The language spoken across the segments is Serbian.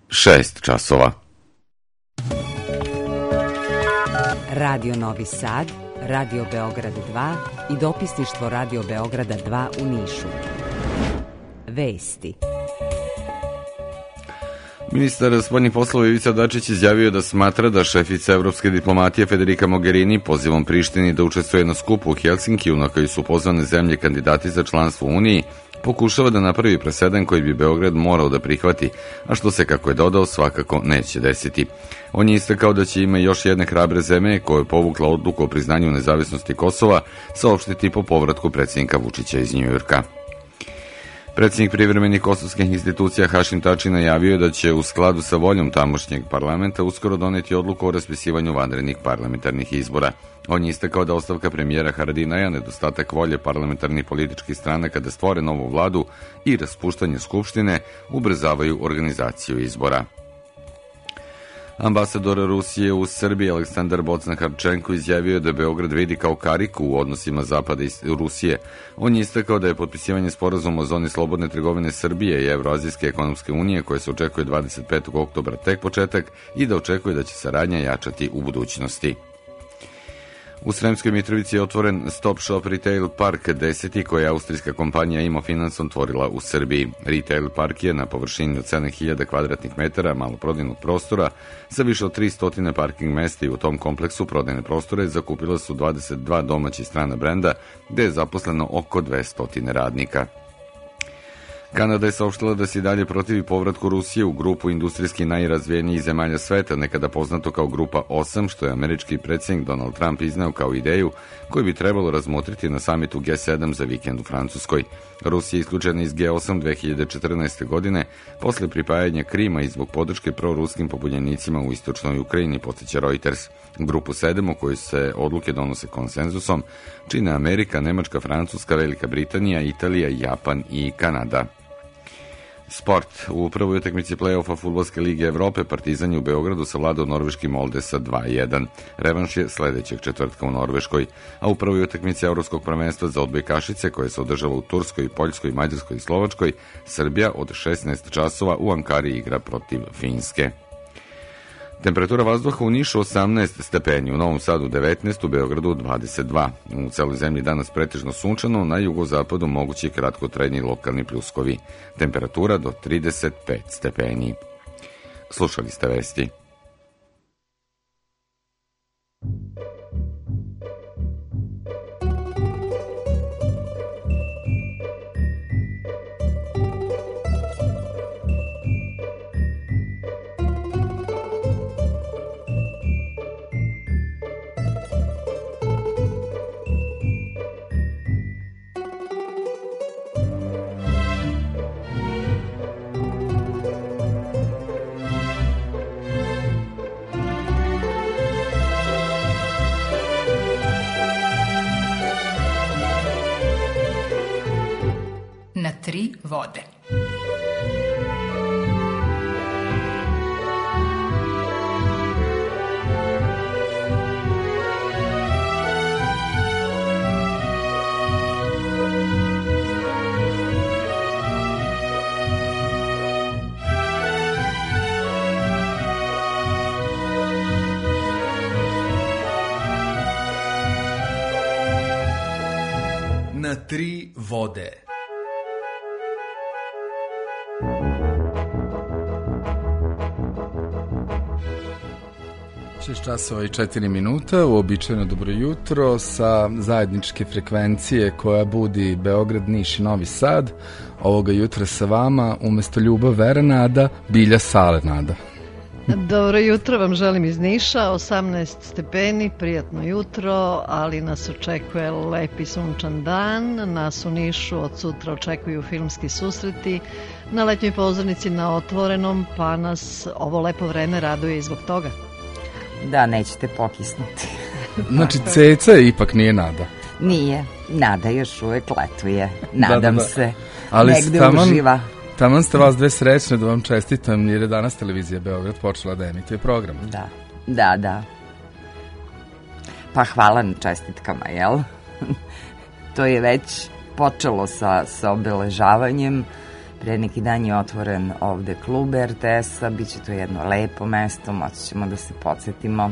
6 časova. Radio Novi Sad, Radio Beograd 2 i dopisništvo Radio Beograda 2 u Nišu. Vesti. Ministar spoljnih poslova Ivica Dačić izjavio da smatra da šefica evropske diplomatije Federica Mogherini pozivom Prištini da učestvuje na skupu u Helsinkiju na koji su pozvane zemlje kandidati za članstvo u Uniji pokušava da napravi presedan koji bi Beograd morao da prihvati, a što se, kako je dodao, svakako neće desiti. On je istakao da će ima još jedne hrabre zemlje koja je povukla odluku o priznanju nezavisnosti Kosova saopštiti po povratku predsjednika Vučića iz Njujorka. Predsjednik privremenih kosovskih institucija Hašim Tači najavio je da će u skladu sa voljom tamošnjeg parlamenta uskoro doneti odluku o raspisivanju vanrednih parlamentarnih izbora. On je istakao da ostavka premijera Haradinaja, nedostatak volje parlamentarnih političkih stranaka da stvore novu vladu i raspuštanje skupštine ubrzavaju organizaciju izbora. Ambasador Rusije u Srbiji Aleksandar Bocna-Harčenko izjavio je da Beograd vidi kao kariku u odnosima Zapada i Rusije. On je istakao da je potpisivanje sporazuma o zoni slobodne trgovine Srbije i Evroazijske ekonomske unije, koje se očekuje 25. oktobra, tek početak i da očekuje da će saradnja jačati u budućnosti. U Sremskoj Mitrovici je otvoren Stop Shop Retail Park 10. koje je austrijska kompanija Imofinans otvorila u Srbiji. Retail park je na površini od 7.000 kvadratnih metara maloprodajnog prostora sa više od 300 parking mesta i u tom kompleksu prodajne prostore zakupila su 22 domaća i strana brenda, gde je zaposleno oko 200 radnika. Kanada je saopštila da se i dalje protivi povratku Rusije u grupu industrijski najrazvijenijih zemalja sveta, nekada poznato kao Grupa 8, što je američki predsjednik Donald Trump izneo kao ideju koju bi trebalo razmotriti na samitu G7 za vikend u Francuskoj. Rusija je isključena iz G8 2014. godine posle pripajanja Krima i zbog podrške proruskim pobunjenicima u istočnoj Ukrajini, podsjeća Reuters. Grupu 7, u kojoj se odluke donose konsenzusom, čine Amerika, Nemačka, Francuska, Velika Britanija, Italija, Japan i Kanada. Sport. U prvoj utakmici play-offa Fudbalske lige Evrope Partizan je u Beogradu savladao norveški Molde sa 2:1. Revanš je sledećeg četvrtka u Norveškoj, a u prvoj utakmici Evropskog prvenstva za odbojkašice koje se održava u Turskoj, Poljskoj, Mađarskoj i Slovačkoj, Srbija od 16 časova u Ankari igra protiv Finske. Temperatura vazduha u Nišu 18 stepeni, u Novom Sadu 19, u Beogradu 22. U celoj zemlji danas pretežno sunčano, na jugozapadu mogući kratkotrajni lokalni pljuskovi. Temperatura do 35 stepeni. Slušali ste vesti. Na 3 vode. Na 3 vode. 6 časova i 4 minuta, uobičajeno dobro jutro sa zajedničke frekvencije koja budi Beograd, Niš i Novi Sad. Ovoga jutra sa vama umesto Ljubav, Vera, Nada, Bilja, Sale, Nada. Dobro jutro vam želim iz Niša, 18 stepeni, prijatno jutro, ali nas očekuje lepi sunčan dan. Nas u Nišu od sutra očekuju filmski susreti na letnjoj pozornici na otvorenom, pa nas ovo lepo vreme raduje i zbog toga. Da, nećete pokisnuti. Znači, Ceca ipak nije Nada. Nije, Nada još uvek letuje, nadam se, ali negde uživa. Taman ste vas dve srećne, da vam čestitam, jer je danas televizija Beograd počela da emituje program. Da. Pa hvala na čestitkama, jel? To je već počelo sa obeležavanjem Pre neki dan je otvoren ovde klub RTS-a, bit će to jedno lepo mesto, moći ćemo da se podsjetimo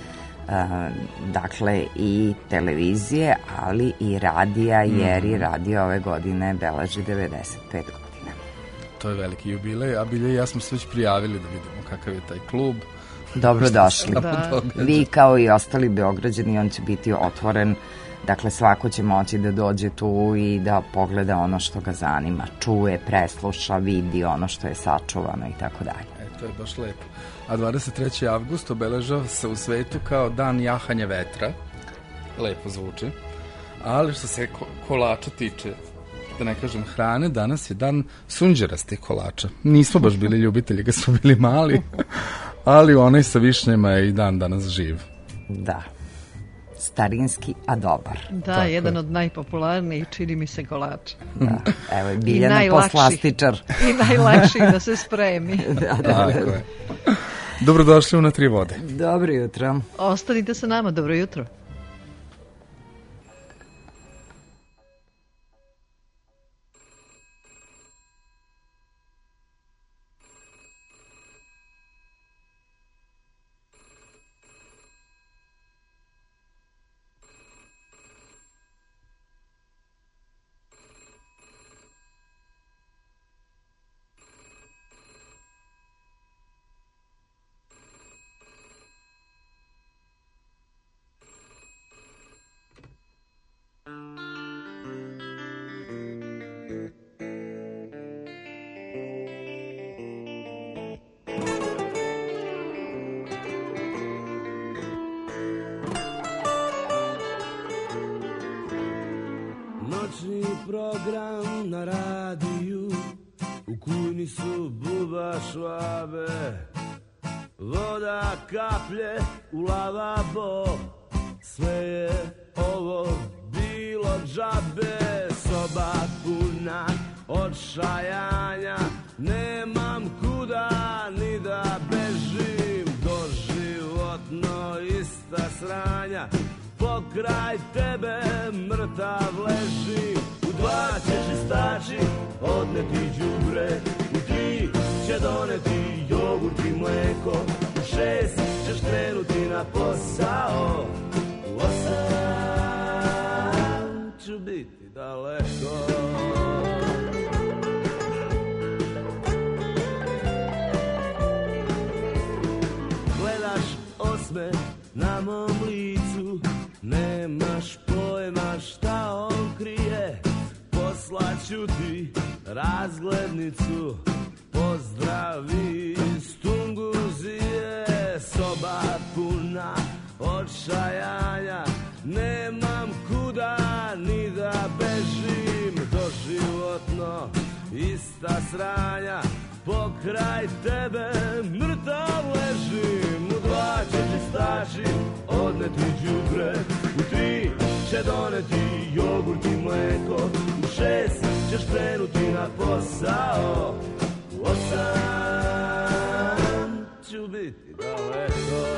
dakle i televizije, ali i radija, jer i radio ove godine beleži 95 godina. To je veliki jubilej, a Bilja i ja smo se već prijavili da vidimo kakav je taj klub. Dobrodošli. Da. Vi kao i ostali Beograđani, on će biti otvoren, dakle svako će moći da dođe tu i da pogleda ono što ga zanima, čuje, presluša, vidi ono što je sačuvano i tako dalje. To je baš lepo. A 23. avgust obeležava se u svetu kao dan jahanja vetra. Lepo zvuči. Ali što se kolača tiče, da ne kažem hrane, danas je dan sunđerastih kolača. Nismo baš bili ljubitelji, ga smo bili mali, ali onaj sa višnjama je i dan danas živ. Da. Starinski, a dobar. Da, tako jedan je. Od najpopularnijih, čini mi se, kolača. Da. Evo je Biljana poslastičar. I najlakši da se spremi. Da. Tako je. Dobrodošli u Na tri vode. Dobro jutro. Ostanite sa nama, dobro jutro. Noćni program na radiju, u kujni su buba švabe, voda kaplje u lavabo, sve je ovo bilo džabe. Soba puna odšajanja, nemam kuda ni da bežim, doživotno ista sranja, pokraj tebe mrtav ležim. U 2 će čistači odneti đubre, u 3 će doneti jogurt i mleko, u 6 ćeš krenuti na posao, u 8 ću biti daleko. Gledaš osme na mom licu, nemaš pojma šta on krije, poslaću ti razglednicu, pozdravi iz Tunguzije. Soba puna odšajanja, nemam kuda ni da bežim, doživotno ista sranja, pokraj tebe mrtav ležim. U 2 će čistači odneti đubre, u 3 će doneti jogurt i mleko, u 6 ćeš krenuti na posao, u 8 ću biti daleko.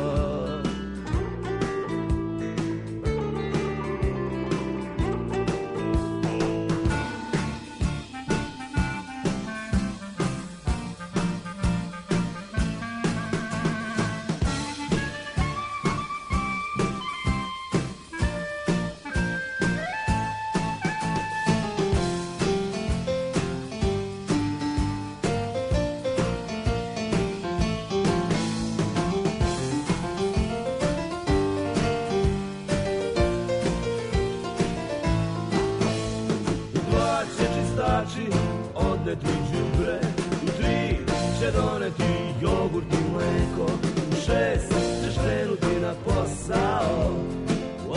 Odneti đubre, u 3 će doneti jogurt i mleko, u 6 ćeš krenuti na posao, u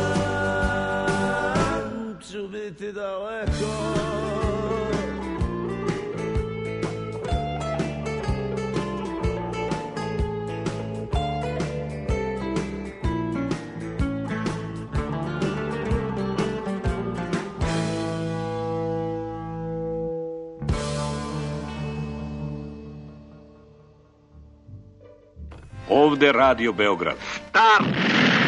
8 ću biti daleko. Ovde Radio Beograd. Stop!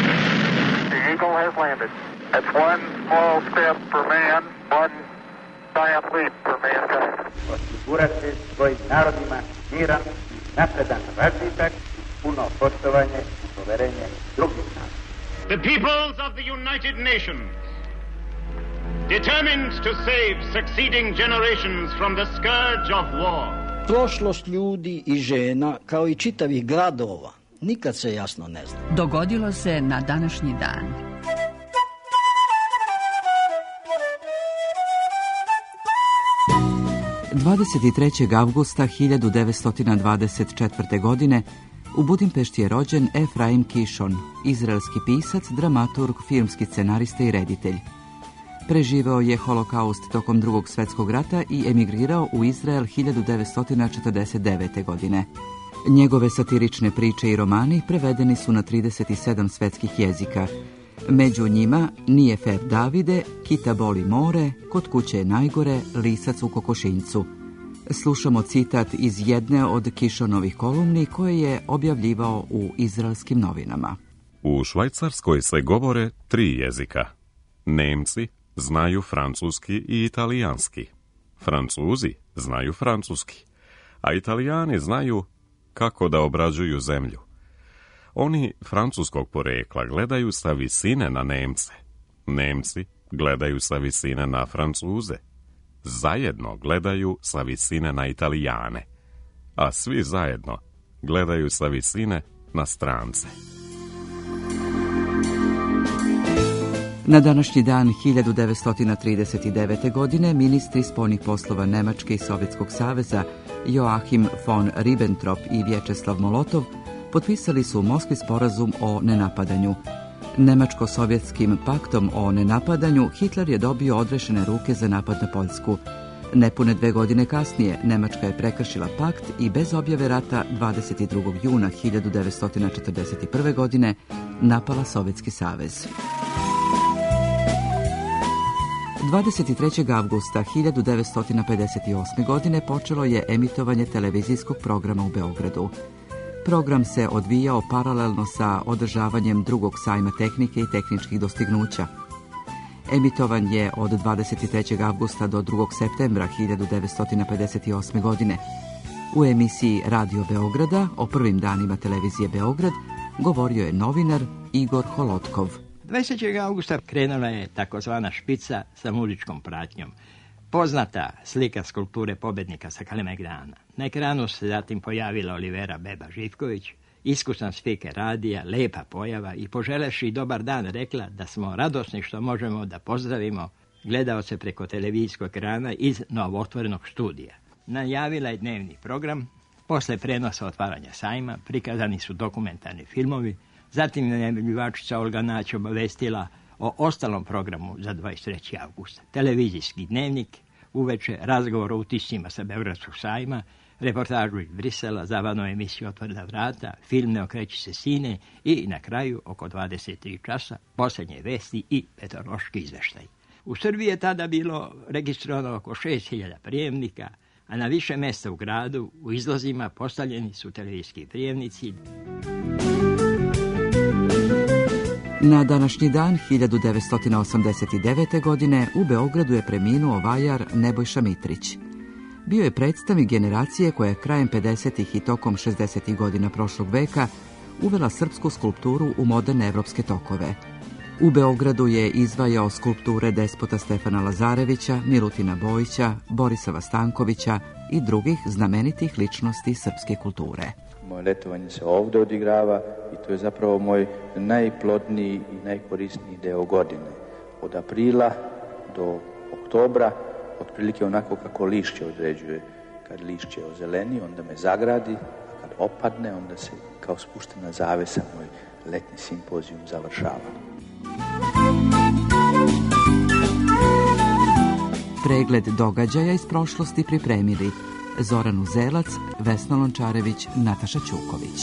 The Eagle has landed. That's one small step for man, one osigurati svojim narodima miran i napredan razvitak, puno poštovanje i poverenje drugih naroda. The peoples of the United Nations, determined to save succeeding generations from the scourge of war. Prošlost ljudi i žena, kao i čitavih gradova, nikad se jasno ne zna. Dogodilo se na današnji dan. (23. avgusta 1924. godine u Budimpešti je rođen Efraim Kishon, izraelski pisac, dramaturg, filmski scenarista i reditelj. Preživeo je holokaust tokom Drugog svjetskog rata i emigrirao u Izrael 1949. godine. Njegove satirične priče i romani prevedeni su na 37 svetskih jezika. Među njima Nije fer Davide, Kita boli more, Kod kuće je najgore, Lisac u kokošinjcu. Slušamo citat iz jedne od Kishonovih kolumni koje je objavljivao u izraelskim novinama. U Švajcarskoj se govore 3 jezika. Nemci znaju francuski i italijanski. Francuzi znaju francuski, a Italijani znaju kako da obrađuju zemlju. Oni francuskog porekla gledaju sa visine na Nemce. Nemci gledaju sa visine na Francuze. Zajedno gledaju sa visine na Italijane. A svi zajedno gledaju sa visine na strance. Na današnji dan 1939. godine ministri spoljnih poslova Nemačke i Sovjetskog saveza Joachim von Ribbentrop i Vječeslav Molotov potpisali su u Moskvi sporazum o nenapadanju. Nemačko-sovjetskim paktom o nenapadanju Hitler je dobio odrešene ruke za napad na Poljsku. Nepune 2 godine kasnije Nemačka je prekršila pakt i bez objave rata 22. juna 1941. godine napala Sovjetski savez. 23. avgusta 1958. godine počelo je emitovanje televizijskog programa u Beogradu. Program se odvijao paralelno sa održavanjem drugog sajma tehnike i tehničkih dostignuća. Emitovan je od 23. avgusta do 2. septembra 1958. godine. U emisiji Radio Beograda o prvim danima televizije Beograd govorio je novinar Igor Holotkov. 23. augusta krenula je takozvana špica sa muzičkom pratnjom. Poznata slika skulpture pobednika sa Kalemegdana. Na ekranu se zatim pojavila Olivera Beba Živković, iskusan spiker radija, lepa pojava i poželeši dobar dan rekla da smo radosni što možemo da pozdravimo gledaoce preko televizijskog ekrana iz novootvorenog studija. Najavila je dnevni program, posle prenosa otvaranja sajma prikazani su dokumentarni filmovi, zatim je najavljivačica Olga Nać obavestila o ostalom programu za 23. avgusta. Televizijski dnevnik, uveče razgovor o utiscima sa Beogradskog sajma, reportažu iz Brisela, zabavnu emisiju Otvorena vrata, film Ne okreći se sine i na kraju oko 23 časa posljednje vesti i meteorološki izveštaj. U Srbiji je tada bilo registrovano oko 6.000 prijemnika, a na više mjesta u gradu u izlazima postavljeni su televizijski prijemnici. Na današnji dan 1989. godine u Beogradu je preminuo vajar Nebojša Mitrić. Bio je predstavnik generacije koja je krajem 50. i tokom 60. godina prošlog veka uvela srpsku skulpturu u moderne evropske tokove. U Beogradu je izvajao skulpture despota Stefana Lazarevića, Milutina Bojića, Borisava Stankovića i drugih znamenitih ličnosti srpske kulture. Moje letovanje se ovdje odigrava i to je zapravo moj najplodniji i najkorisniji deo godine. Od aprila do oktobra, otprilike onako kako lišće određuje. Kad lišće ozeleni, onda me zagradi, a kad opadne, onda se kao spuštena zavesa moj letnji simpozijum završava. Pregled događaja iz prošlosti pripremili Zoran Uzelac, Vesna Lončarević, Nataša Ćuković.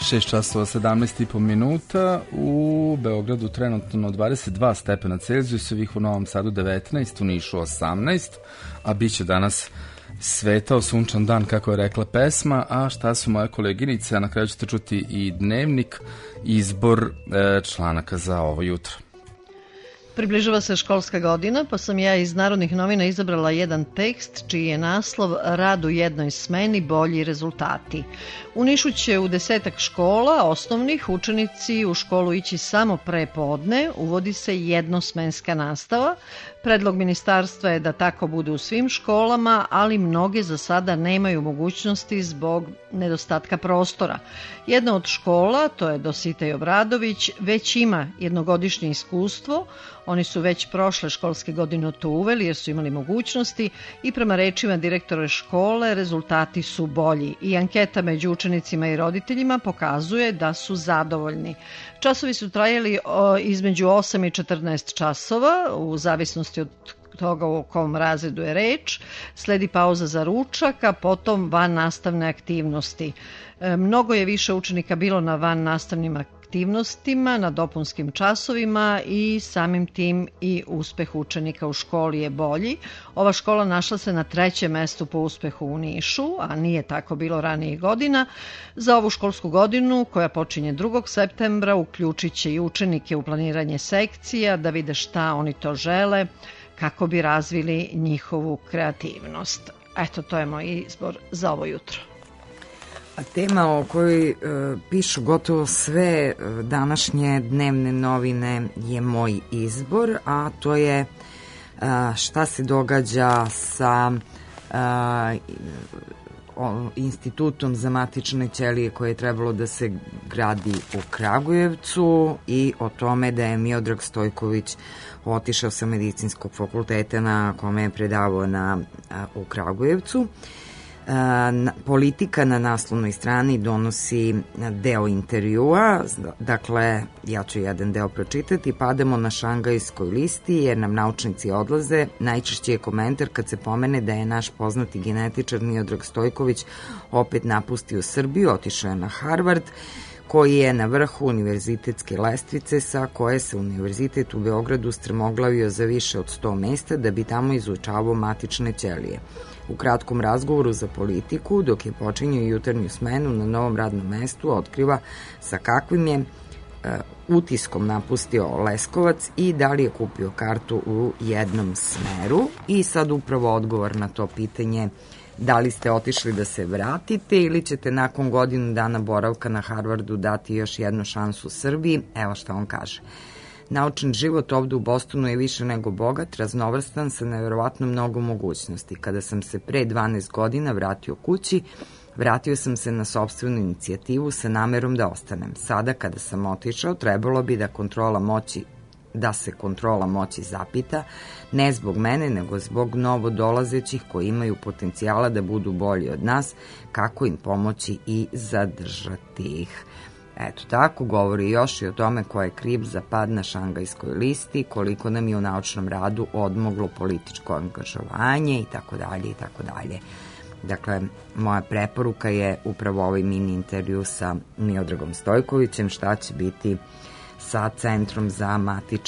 6 časova 17,5 minuta, u Beogradu trenutno 22 stepena Celzijusovih, u Novom Sadu 19, u Nišu 18, a bit će danas svetao sunčan dan, kako je rekla pesma. A šta su moje koleginice, a na kraju ćete čuti i dnevnik, izbor članaka za ovo jutro. Približava se školska godina, pa sam ja iz Narodnih novina izabrala jedan tekst čiji je naslov Rad u jednoj smeni, bolji rezultati. U Nišu će u 10 škola osnovnih učenici u školu ići samo pre podne, uvodi se jednosmenska nastava. Predlog ministarstva je da tako bude u svim školama, ali mnoge za sada nemaju mogućnosti zbog nedostatka prostora. Jedna od škola, to je Dositej Obradović, već ima jednogodišnje iskustvo. Oni su već prošle školske godine to uveli jer su imali mogućnosti i prema rečima direktora škole rezultati su bolji. I anketa među učenicima i roditeljima pokazuje da su zadovoljni. Časovi su trajali između 8 i 14 časova, u zavisnosti od toga u kom razredu je reč. Sledi pauza za ručak, a potom van nastavne aktivnosti. Mnogo je više učenika bilo na van nastavnim aktivnostima, na dopunskim časovima i samim tim i uspeh učenika u školi je bolji. Ova škola našla se na 3. mestu po uspehu u Nišu, a nije tako bilo ranijih godina. Za ovu školsku godinu, koja počinje 2. septembra, uključit će i učenike u planiranje sekcija, da vide šta oni to žele, kako bi razvili njihovu kreativnost. Eto, to je moj izbor za ovo jutro. A tema o kojoj pišu gotovo sve današnje dnevne novine je moj izbor, a to je šta se događa sa institutom za matične ćelije koje je trebalo da se gradi u Kragujevcu i o tome da je Miodrag Stojković otišao sa medicinskog fakulteta na kome je predavao u Kragujevcu. Politika na naslovnoj strani donosi deo intervjua, dakle ja ću jedan deo pročitati. Padamo na Šangajskoj listi jer nam naučnici odlaze. Najčešći je komentar kad se pomene da je naš poznati genetičar Miodrag Stojković opet napustio Srbiju, otišao je na Harvard, koji je na vrhu univerzitetske lestvice sa koje se Univerzitet u Beogradu strmoglavio za više od 100 mesta da bi tamo izučavao matične ćelije. U kratkom razgovoru za Politiku, dok je počinjao jutarnju smenu na novom radnom mestu, otkriva sa kakvim je utiskom napustio Leskovac i da li je kupio kartu u jednom smeru. I sad upravo odgovor na to pitanje, da li ste otišli da se vratite ili ćete nakon godinu dana boravka na Harvardu dati još jednu šansu Srbiji. Evo šta on kaže. Naučni život ovde u Bostonu je više nego bogat, raznovrstan sa neverovatno mnogo mogućnosti. Kada sam se pre 12 godina vratio kući, vratio sam se na sopstvenu inicijativu sa namerom da ostanem. Sada kada sam otišao, trebalo bi da se kontrola moći zapita, ne zbog mene, nego zbog novo dolazećih koji imaju potencijala da budu bolji od nas, kako im pomoći i zadržati ih. Eto tako, govori još i o tome ko je kriv za pad na Šangajskoj listi, koliko nam je u naučnom radu odmoglo političko angažovanje itd. itd. Dakle, moja preporuka je upravo ovaj mini intervju sa Miodragom Stojkovićem, šta će biti sa Centrom za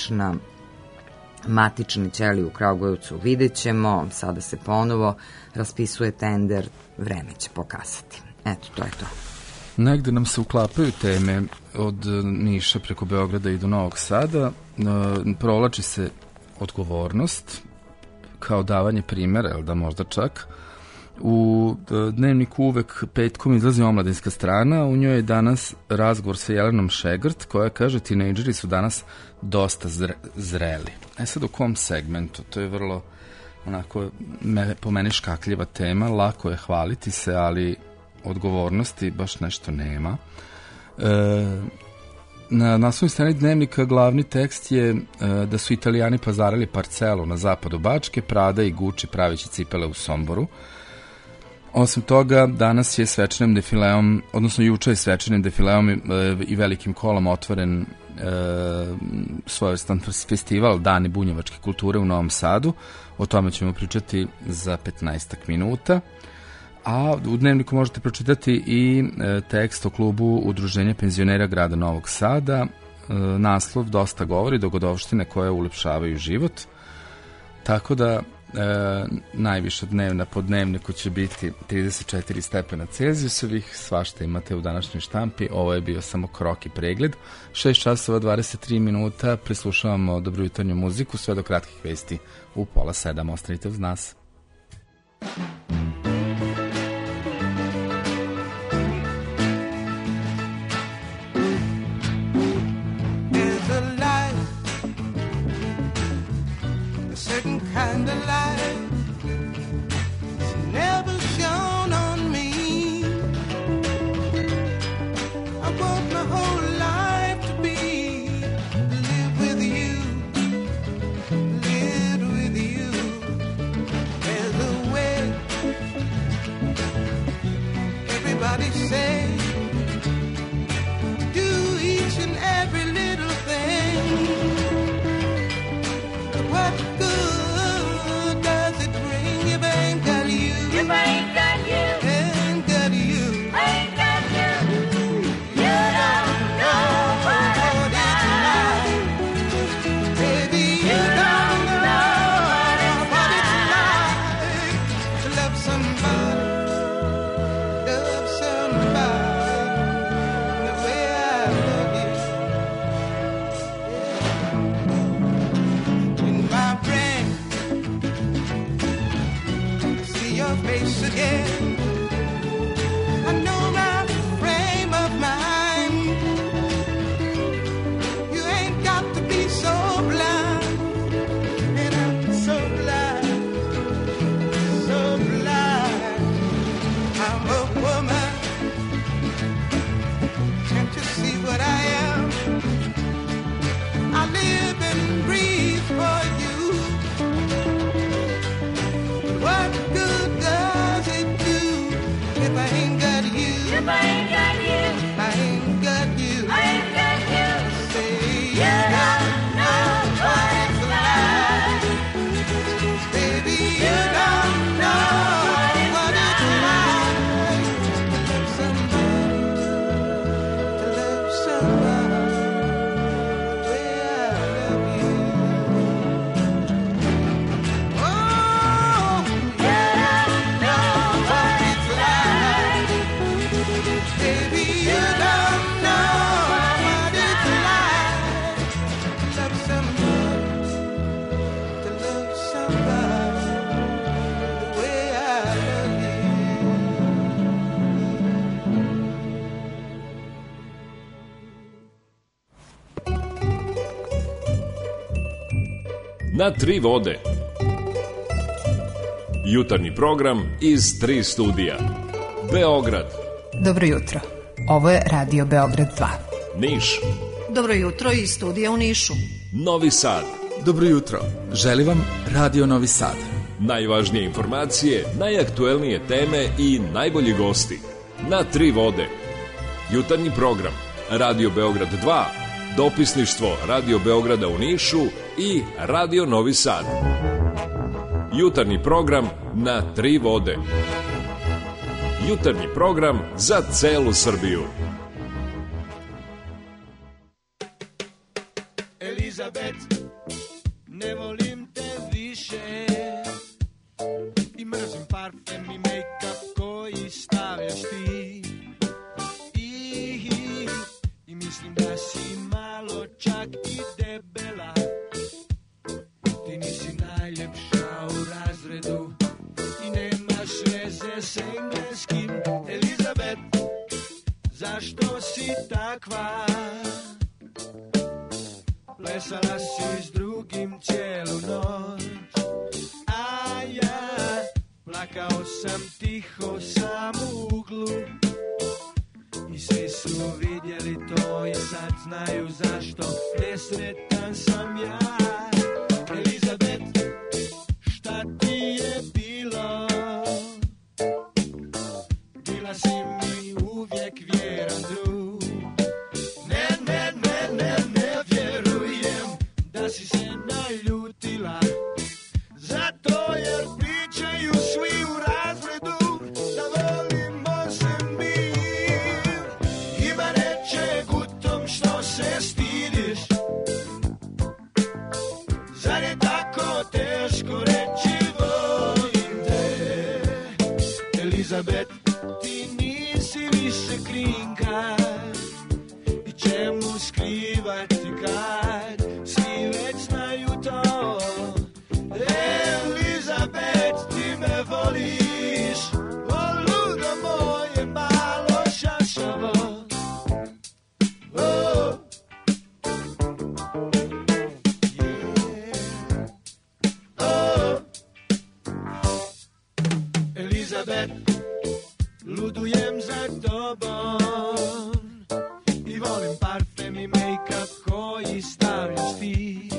matične ćelije u Kragujevcu. Vidjet ćemo, sada se ponovo raspisuje tender, vreme će pokazati. Eto, to je to. Negde nam se uklapaju teme od Niša preko Beograda i do Novog Sada. Provlači se odgovornost kao davanje primjera, ili da možda čak. U dnevniku uvek petkom izlazi omladinska strana, u njoj je danas razgovor sa Jelenom Šegrt koja kaže tinejdžeri su danas dosta zreli. Sad u kom segmentu? To je vrlo onako po meni škakljiva tema, lako je hvaliti se, ali odgovornosti baš nešto nema. Na naslovnoj strani dnevnika glavni tekst je da su Italijani pazarili parcelu na zapadu Bačke, Prada i Gucci pravići cipele u Somboru. Osim toga, danas je svečanim defileom, odnosno juče je svečanim defileom i velikim kolom otvoren svojevrstan festival Dani bunjevačke kulture u Novom Sadu. O tome ćemo pričati za 15 minuta. A u Dnevniku možete pročitati i tekst o klubu Udruženja penzionera grada Novog Sada. Naslov dosta govori, dogodovštine koje ulepšavaju život. Tako da najviša dnevna po Dnevniku će biti 34 stepena Celzijusovih, svašta imate u današnjoj štampi. Ovo je bio samo krok i pregled. 6 časova 23 minuta, prislušavamo dobrojutarnju muziku sve do kratkih vesti u 6:30. Ostanite uz nas. Kind of light never shone on me. I want my whole life to be live with you, live with you. There's a way. Everybody say do each and every little thing. What good? If I ain't got you, ain't got you, ain't got you, you don't know what it's like. Baby, you don't know what it's like to love somebody the way I love you. In my brain, your face again. I know my frame of mind. You ain't got to be so blind. And I'm so blind, so blind. I'm a woman. Can't you see what I am? I live and breathe for you. What good does it do if I ain't got you? If I ain't got you, I ain't got you, I ain't got you. Say you don't know what it's like, baby. You don't know what it's like to love somebody, the way I love you. Na tri vode. Jutarnji program iz 3 studija. Beograd. Dobro jutro. Ovo je Radio Beograd 2. Niš. Dobro jutro iz studija u Nišu. Novi Sad. Dobro jutro. Želim vam Radio Novi Sad. Najvažnije informacije, najaktuelnije teme i najbolji gosti. Na tri vode. Jutarnji program. Radio Beograd 2. Dopisništvo Radio Beograda u Nišu i Radio Novi Sad. Jutarnji program na tri vode. Jutarnji program za celu Srbiju. Elizabeth, ne volim te više i mrzim parfem i make-up koji stavljaš ti i mislim da si malo čak i debela. Ti nisi najljepša u razredu i nemaš veze s engleskim. Elizabeth, zašto si takva? Plesala si s drugim cijelu noć, a ja plakao sam tiho sam u uglu. I svi su vidjeli to i sad znaju zašto nesretan sam ja. Elizabeth, šta ti je bilo? Bila si mi uvijek vjeran drug. Ne vjerujem da si se naljutila, zato jer pričaju svi u razredu da teško reći volim te. Elizabet, ti nisi više krinka, i čemu skrivati kad svi već znaju to. Elizabet, ti me voliš, o ludo moje malo šašavo. Oh. Elizabet, ludujem za tobom i volim parfem i make-up koji stavljaš ti.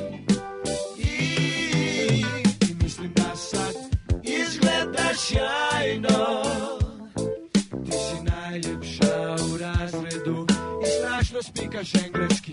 I mislim da sad izgledaš sjajno. Ti si najljepša u razredu i strašno spikaš engleski.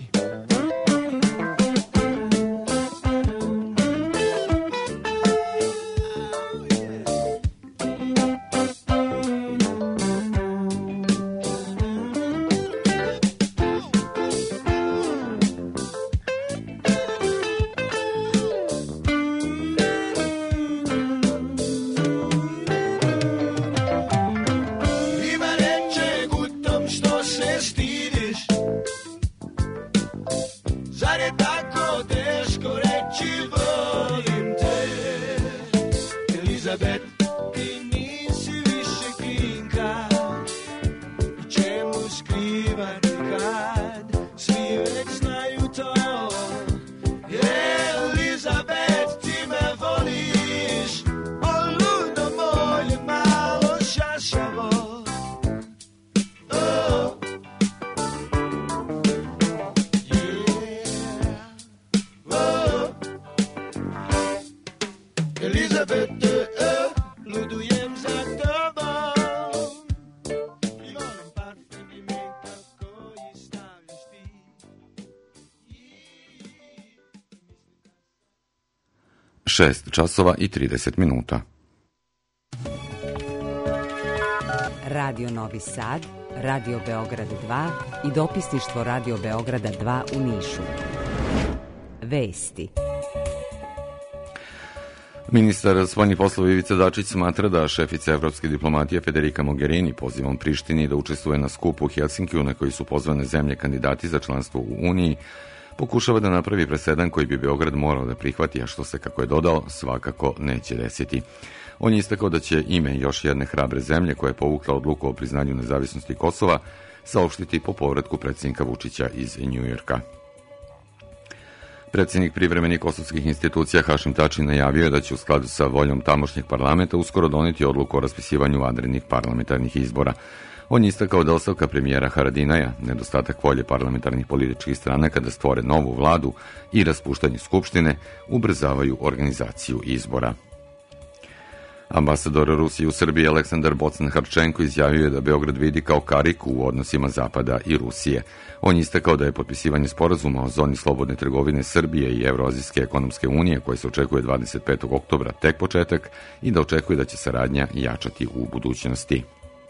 Šest časova i 30 minuta. Radio Novi Sad, Radio Beograd 2 i dopisništvo Radio Beograda 2 u Nišu. Vesti. Ministar spoljnih poslova Ivica Dačić smatra da šefica evropske diplomatije Federica Mogherini pozivom Prištini da učestvuje na skupu u Helsinkiju na koji su pozvane zemlje kandidati za članstvo u Uniji pokušava da napravi presedan koji bi Beograd morao da prihvati, a što se, kako je dodao, svakako neće desiti. On je istakao da će ime još jedne hrabre zemlje koja je povukla odluku o priznanju nezavisnosti Kosova saopštiti po povratku predsjednika Vučića iz Njujorka. Predsjednik privremenih kosovskih institucija Hašim Tači najavio je da će u skladu sa voljom tamošnjeg parlamenta uskoro doneti odluku o raspisivanju vanrednih parlamentarnih izbora. On je istakao da ostavka premijera Haradinaja, nedostatak volje parlamentarnih političkih stranaka da stvore novu vladu i raspuštanje skupštine ubrzavaju organizaciju izbora. Ambasador Rusije u Srbiji Aleksandar Bocnan-Harčenko izjavio je da Beograd vidi kao kariku u odnosima Zapada i Rusije. On je istakao da je potpisivanje sporazuma o zoni slobodne trgovine Srbije i Evroazijske ekonomske unije, koje se očekuje 25. oktobra, tek početak i da očekuje da će saradnja jačati u budućnosti.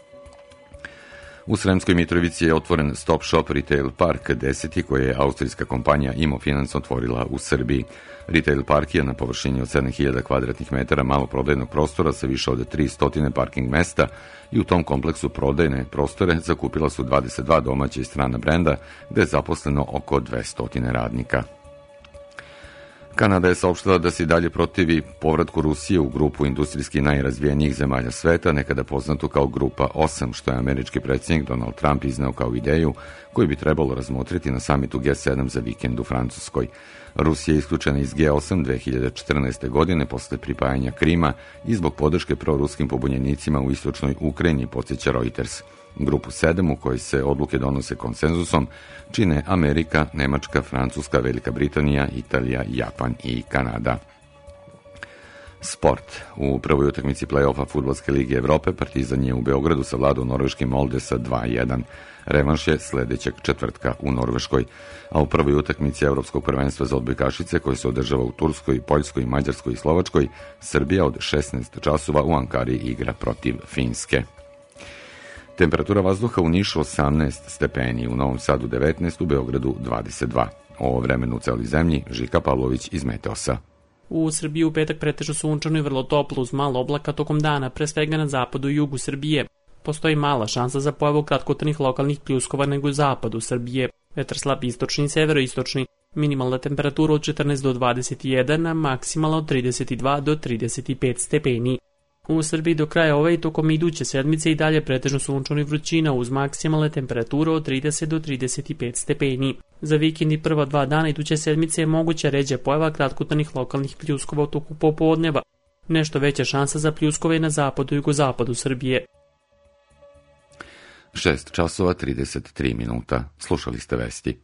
U Sremskoj Mitrovici je otvoren Stop Shop Retail Park 10. koje je austrijska kompanija Imofinans otvorila u Srbiji. Retail park je na površini od 7000 kvadratnih metara maloprodajnog prostora sa više od 300 parking mesta i u tom kompleksu prodajne prostore zakupila su 22 domaća i strana brenda, gde je zaposleno oko 200 radnika. Kanada je saopštila da se i dalje protivi povratku Rusije u grupu industrijski najrazvijenijih zemalja sveta, nekada poznatu kao Grupa 8, što je američki predsjednik Donald Trump izneo kao ideju koju bi trebalo razmotriti na samitu G7 za vikend u Francuskoj. Rusija je isključena iz G8 2014. godine posle pripajanja Krima i zbog podrške proruskim pobunjenicima u istočnoj Ukrajini, podsjeća Reuters. Grupu 7, u kojoj se odluke donose konsenzusom, čine Amerika, Nemačka, Francuska, Velika Britanija, Italija, Japan i Kanada. Sport. U prvoj utakmici play-offa Fudbalske lige Evrope Partizan je u Beogradu savladao norveški Molde sa 2:1. Revanš je sledećeg četvrtka u Norveškoj, a u prvoj utakmici Evropskog prvenstva za odbojkašice koji se održava u Turskoj, Poljskoj, Mađarskoj i Slovačkoj, Srbija od 16 časova u Ankari igra protiv Finske. Temperatura vazduha u Nišu 18 stepeni, u Novom Sadu 19, u Beogradu 22. O vremenu u celoj zemlji Žika Pavlović iz Meteosa. U Srbiji u petak pretežno sunčano i vrlo toplo uz malo oblaka tokom dana, pre svega na zapadu i jugu Srbije. Postoji mala šansa za pojavu kratkotrajnih lokalnih pljuskova nego u zapadu Srbije. Vetar slab istočni i severoistočni. Minimalna temperatura od 14 do 21, a maksimalna od 32 do 35 stepeni. U Srbiji do kraja ove i tokom iduće sedmice i dalje pretežno sunčano i vrućina uz maksimalne temperature od 30 do 35 stepeni. Za vikend i prva 2 dana iduće sedmice je moguća ređa pojava kratkotrajnih lokalnih pljuskova u toku popodneva. Nešto veća šansa za pljuskove na zapadu i jugozapadu Srbije. 6 časova 33 minuta. Slušali ste vesti.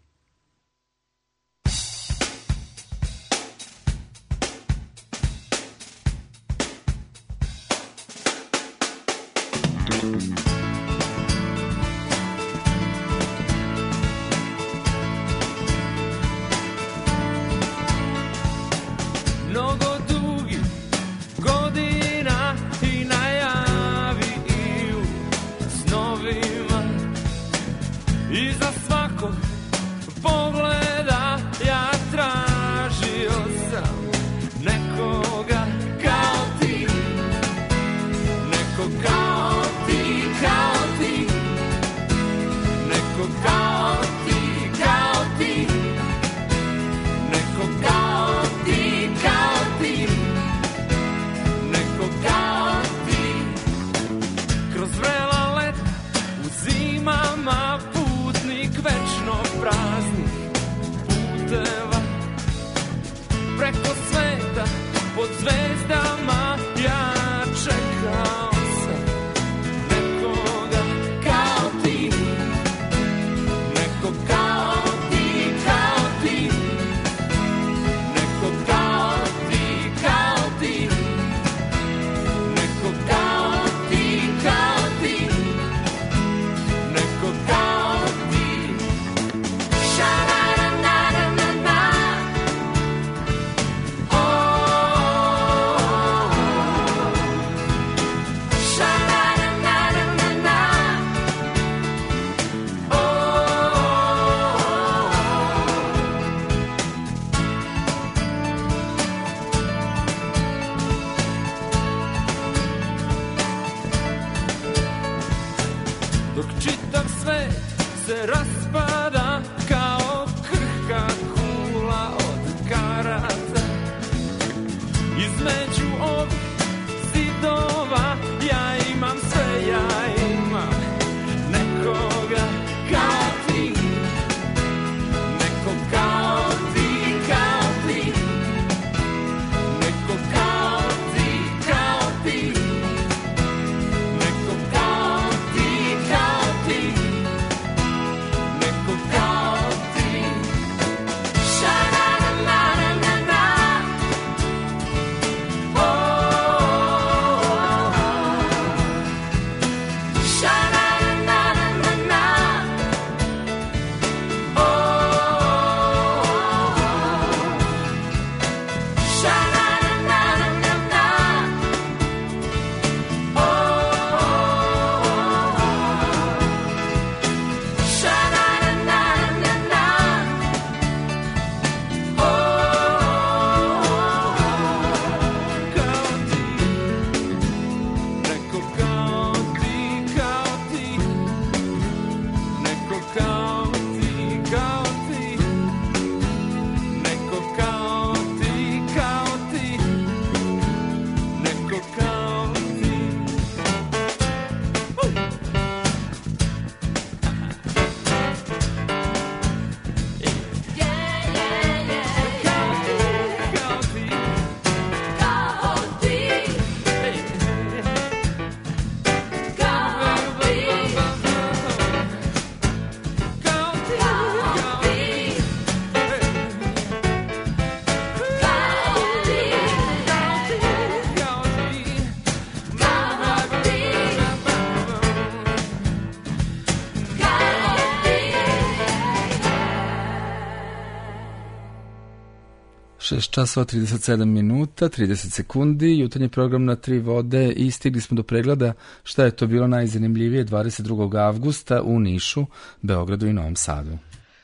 Šest časova 37 minuta, 30 sekundi, jutarnji program na tri vode i stigli smo do pregleda šta je to bilo najzanimljivije 22. avgusta u Nišu, Beogradu i Novom Sadu.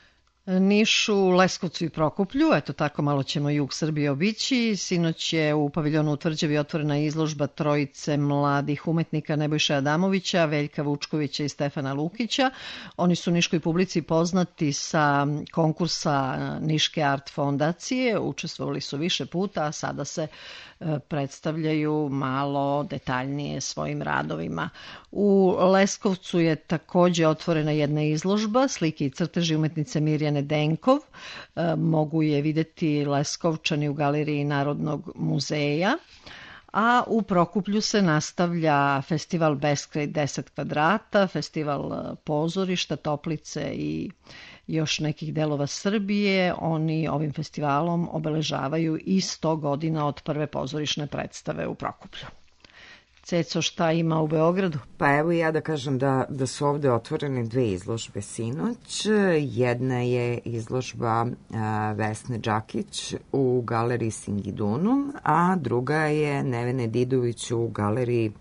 Nišu, Leskovcu i Prokuplju, eto tako malo ćemo jug Srbije obići. Sinoć je u paviljonu u Tvrđavi otvorena izložba trojice mladih umetnika Nebojše Adamovića, Veljka Vučkovića i Stefana Lukića. Oni su niškoj publici poznati sa konkursa Niške art fondacije, učestvovali su više puta, a sada se predstavljaju malo detaljnije svojim radovima. U Leskovcu je takođe otvorena jedna izložba, slike i crteži umetnice Mirjane Denkov. Mogu je videti Leskovčani u galeriji Narodnog muzeja. A u Prokuplju se nastavlja festival Beskraj 10 kvadrata, festival pozorišta, toplice i još nekih delova Srbije. Oni ovim festivalom obeležavaju i 100 godina od prve pozorišne predstave u Prokuplju. Ceco, šta ima u Beogradu? Pa evo ja da kažem da su ovde otvorene dve izložbe sinoć. Jedna je izložba Vesne Đakić u galeriji Singidunum, a druga je Nevene Didović u galeriji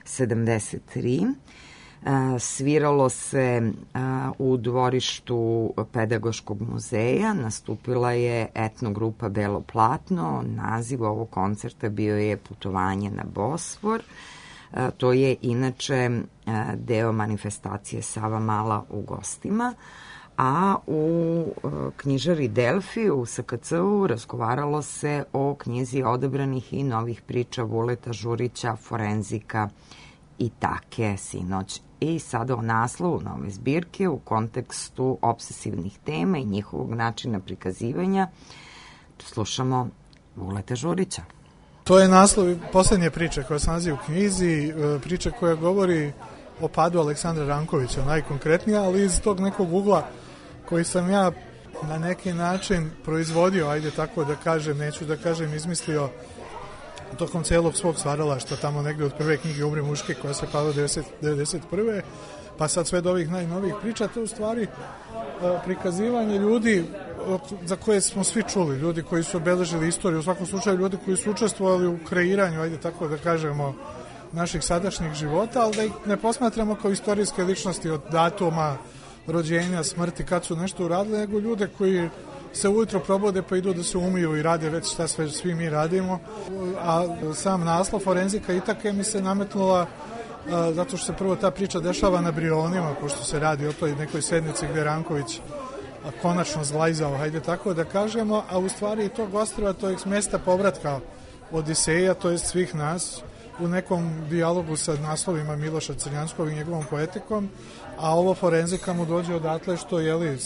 73. Sviralo se u dvorištu Pedagoškog muzeja, nastupila je etnogrupa Belo platno, naziv ovog koncerta bio je Putovanje na Bosfor. To je inače deo manifestacije Savamala u gostima, a u knjižari Delfi u SKC-u razgovaralo se o knjizi odabranih i novih priča Vuleta Žurića, Forenzika i Take sinoć. I sada o naslovu nove zbirke u kontekstu obsesivnih tema i njihovog načina prikazivanja slušamo Vuleta Žurića. To je naslov poslednje priče koja se nalazi u knjizi, priča koja govori o padu Aleksandra Rankovića, najkonkretnija, ali iz tog nekog ugla koji sam ja na neki način proizvodio, ajde tako da kažem, neću da kažem izmislio tokom celog svog stvaralaštva, tamo negde od prve knjige Umre muške koja se pala 1991. Pa sad sve do ovih najnovijih priča, to u stvari prikazivanje ljudi za koje smo svi čuli, ljudi koji su obeležili istoriju, u svakom slučaju ljudi koji su učestvovali u kreiranju, ajde tako da kažemo, naših sadašnjih života, ali da ih ne posmatramo kao istorijske ličnosti od datuma, rođenja, smrti, kad su nešto uradili, nego ljude koji se ujutro probode pa idu da se umiju i rade već šta sve svi mi radimo. A sam naslov Forenzika i Take mi se nametnula zato što se prvo ta priča dešava na Brionima, pošto se radi o toj nekoj sednici gde Ranković konačno zglajzao, hajde tako da kažemo, a u stvari i tog ostrva, to je mjesta povratka Odiseja, to je svih nas, u nekom dijalogu sa naslovima Miloša Crnjanskog i njegovom poetikom, a ovo Forenzika mu dođe odatle što, jeli,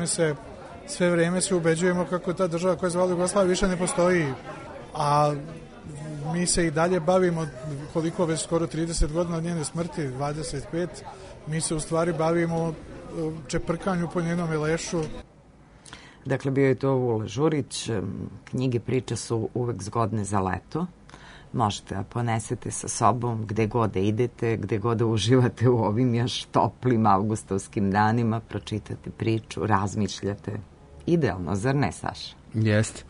sve vreme se ubeđujemo kako ta država koja je zvala Jugoslavija više ne postoji, a mi se i dalje bavimo, koliko već skoro 30 godina od njene smrti, 25, mi se u stvari bavimo čeprkanju po njenom lešu. Dakle, bio je to Vule Žurić. Knjige priče su uvek zgodne za leto. Možete da ponesete sa sobom gde god da idete, gde god da uživate u ovim još toplim avgustovskim danima, pročitate priču, razmišljate. Idealno, zar ne, Saša? Jeste.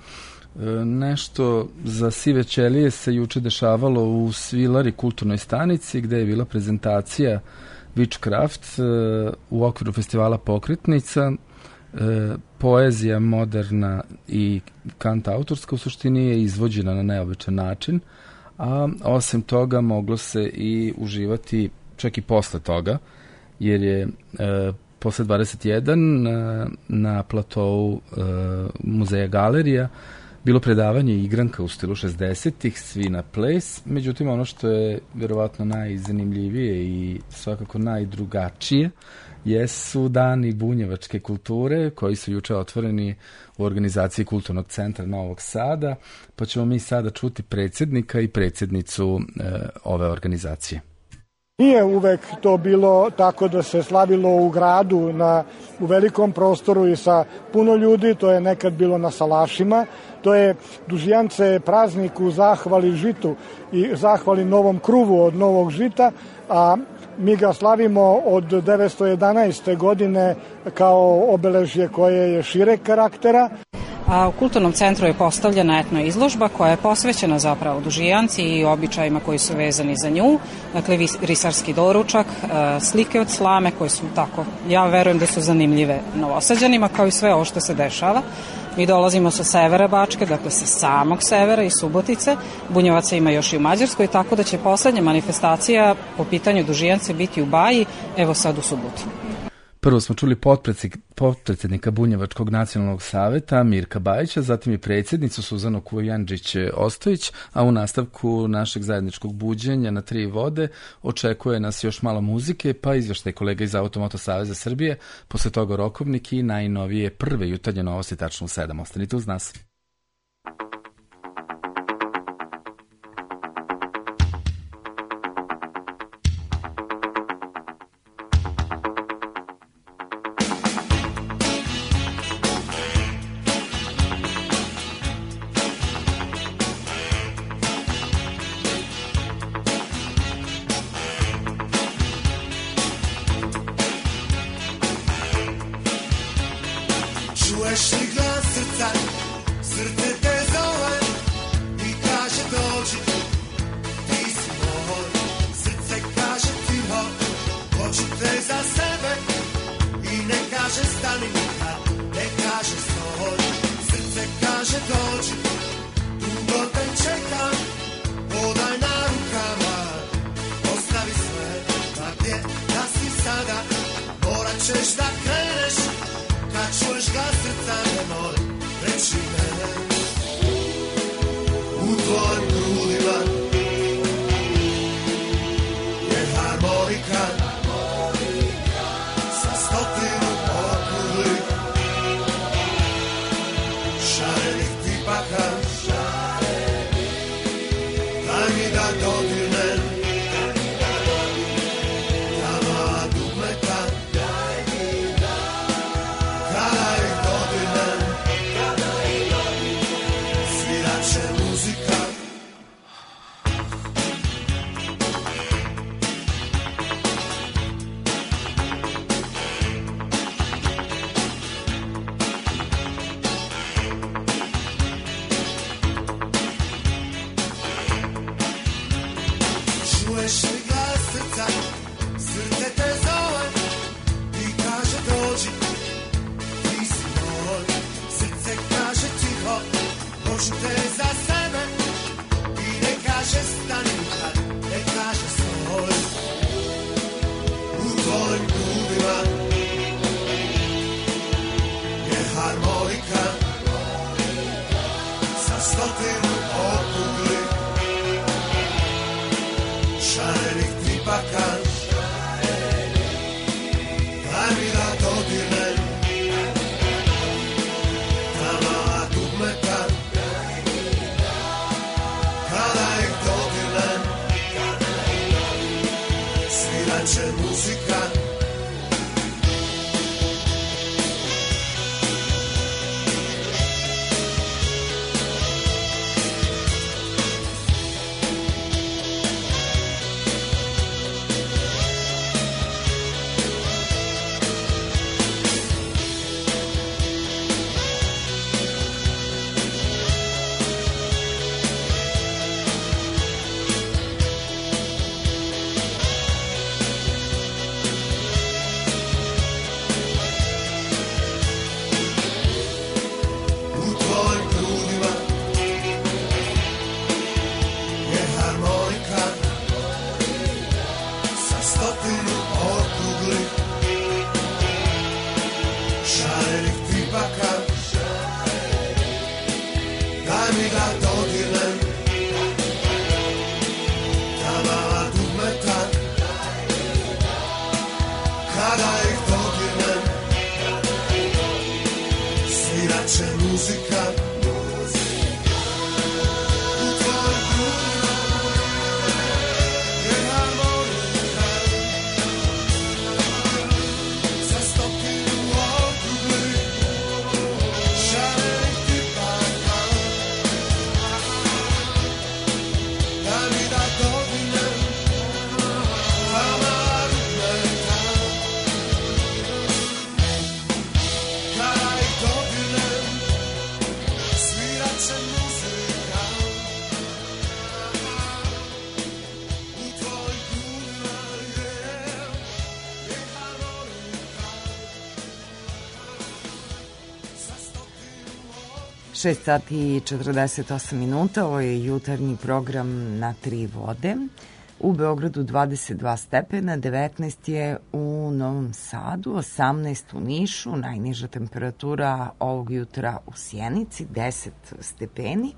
Nešto za sive ćelije se juče dešavalo u Svilari kulturnoj stanici, gde je bila prezentacija Witchcraft u okviru festivala Pokretnica. Poezija moderna i kant autorska u suštini je izvođena na neobičan način, a osim toga moglo se i uživati čak i posle toga, jer je posle 21 na platovu muzeja Galerija bilo predavanje igranka u stilu 60-ih, svi na ples. Međutim, ono što je vjerovatno najzanimljivije i svakako najdrugačije jesu dani bunjevačke kulture koji su juče otvoreni u organizaciji Kulturnog centra Novog Sada, pa ćemo mi sada čuti predsjednika i predsjednicu ove organizacije. Nije uvek to bilo tako da se slavilo u gradu u velikom prostoru i sa puno ljudi, to je nekad bilo na salašima, to je Dužijance praznik u zahvali žitu i zahvali novom kruvu od novog žita, a mi ga slavimo od 911. godine kao obeležje koje je šireg karaktera. A u kulturnom centru je postavljena etno izložba koja je posvećena zapravo dužijanci i običajima koji su vezani za nju, dakle risarski doručak, slike od slame koje su tako, ja verujem da su zanimljive Novosađanima, kao i sve ovo što se dešava. Mi dolazimo sa severa Bačke, dakle sa samog severa i Subotice, Bunjevaca ima još i u Mađarskoj, tako da će poslednja manifestacija po pitanju dužijance biti u Baji, evo sad u subotu. Prvo smo čuli potpredsjednika Bunjevačkog nacionalnog saveta Mirka Bajića, zatim i predsjednicu Suzanu Kujanđić-Ostojić, a u nastavku našeg zajedničkog buđenja na 3 vode očekuje nas još malo muzike, pa izvještaj kolega iz Automoto Saveza Srbije, posle toga rokovnik i najnovije prve jutarnje novosti tačno u 7. Ostanite uz nas. Čuješ li glas srca, srce te zove i kaže dođi, ti si moj. Srce kaže tiho, hoću te za sebe i ne kaže stani nikad, ne kaže stoj. Srce kaže dođi, dugo te čekam, hodaj na rukama, ostavi sve, pa gdje da si sada, morat ćeš da kreneš. Kad čuješ glas srca nemoj reći mene. U tvojim grudima je harmonika sa 100 okruglih šarenih tipaka. Daj mi da dodirnem tama dugmeta. Čuješ li glas srca, srce te zove i kaže dođi, ti si moj. Srce kaže tiho, hoću te za sebe i ne kaže stani nikad, ne kaže stoj. U tvojim grudima je harmonika sa 100 okruglih šarenih tipaka. Daj mi da dodirnem tama dugmeta. Kada ih dodirnem svirat će muzika. 6 sati i 48 minuta, ovo je jutarnji program Na tri vode. U Beogradu 22 stepena, 19 je u Novom Sadu, 18 u Nišu, najniža temperatura ovog jutra u Sjenici, 10 stepeni.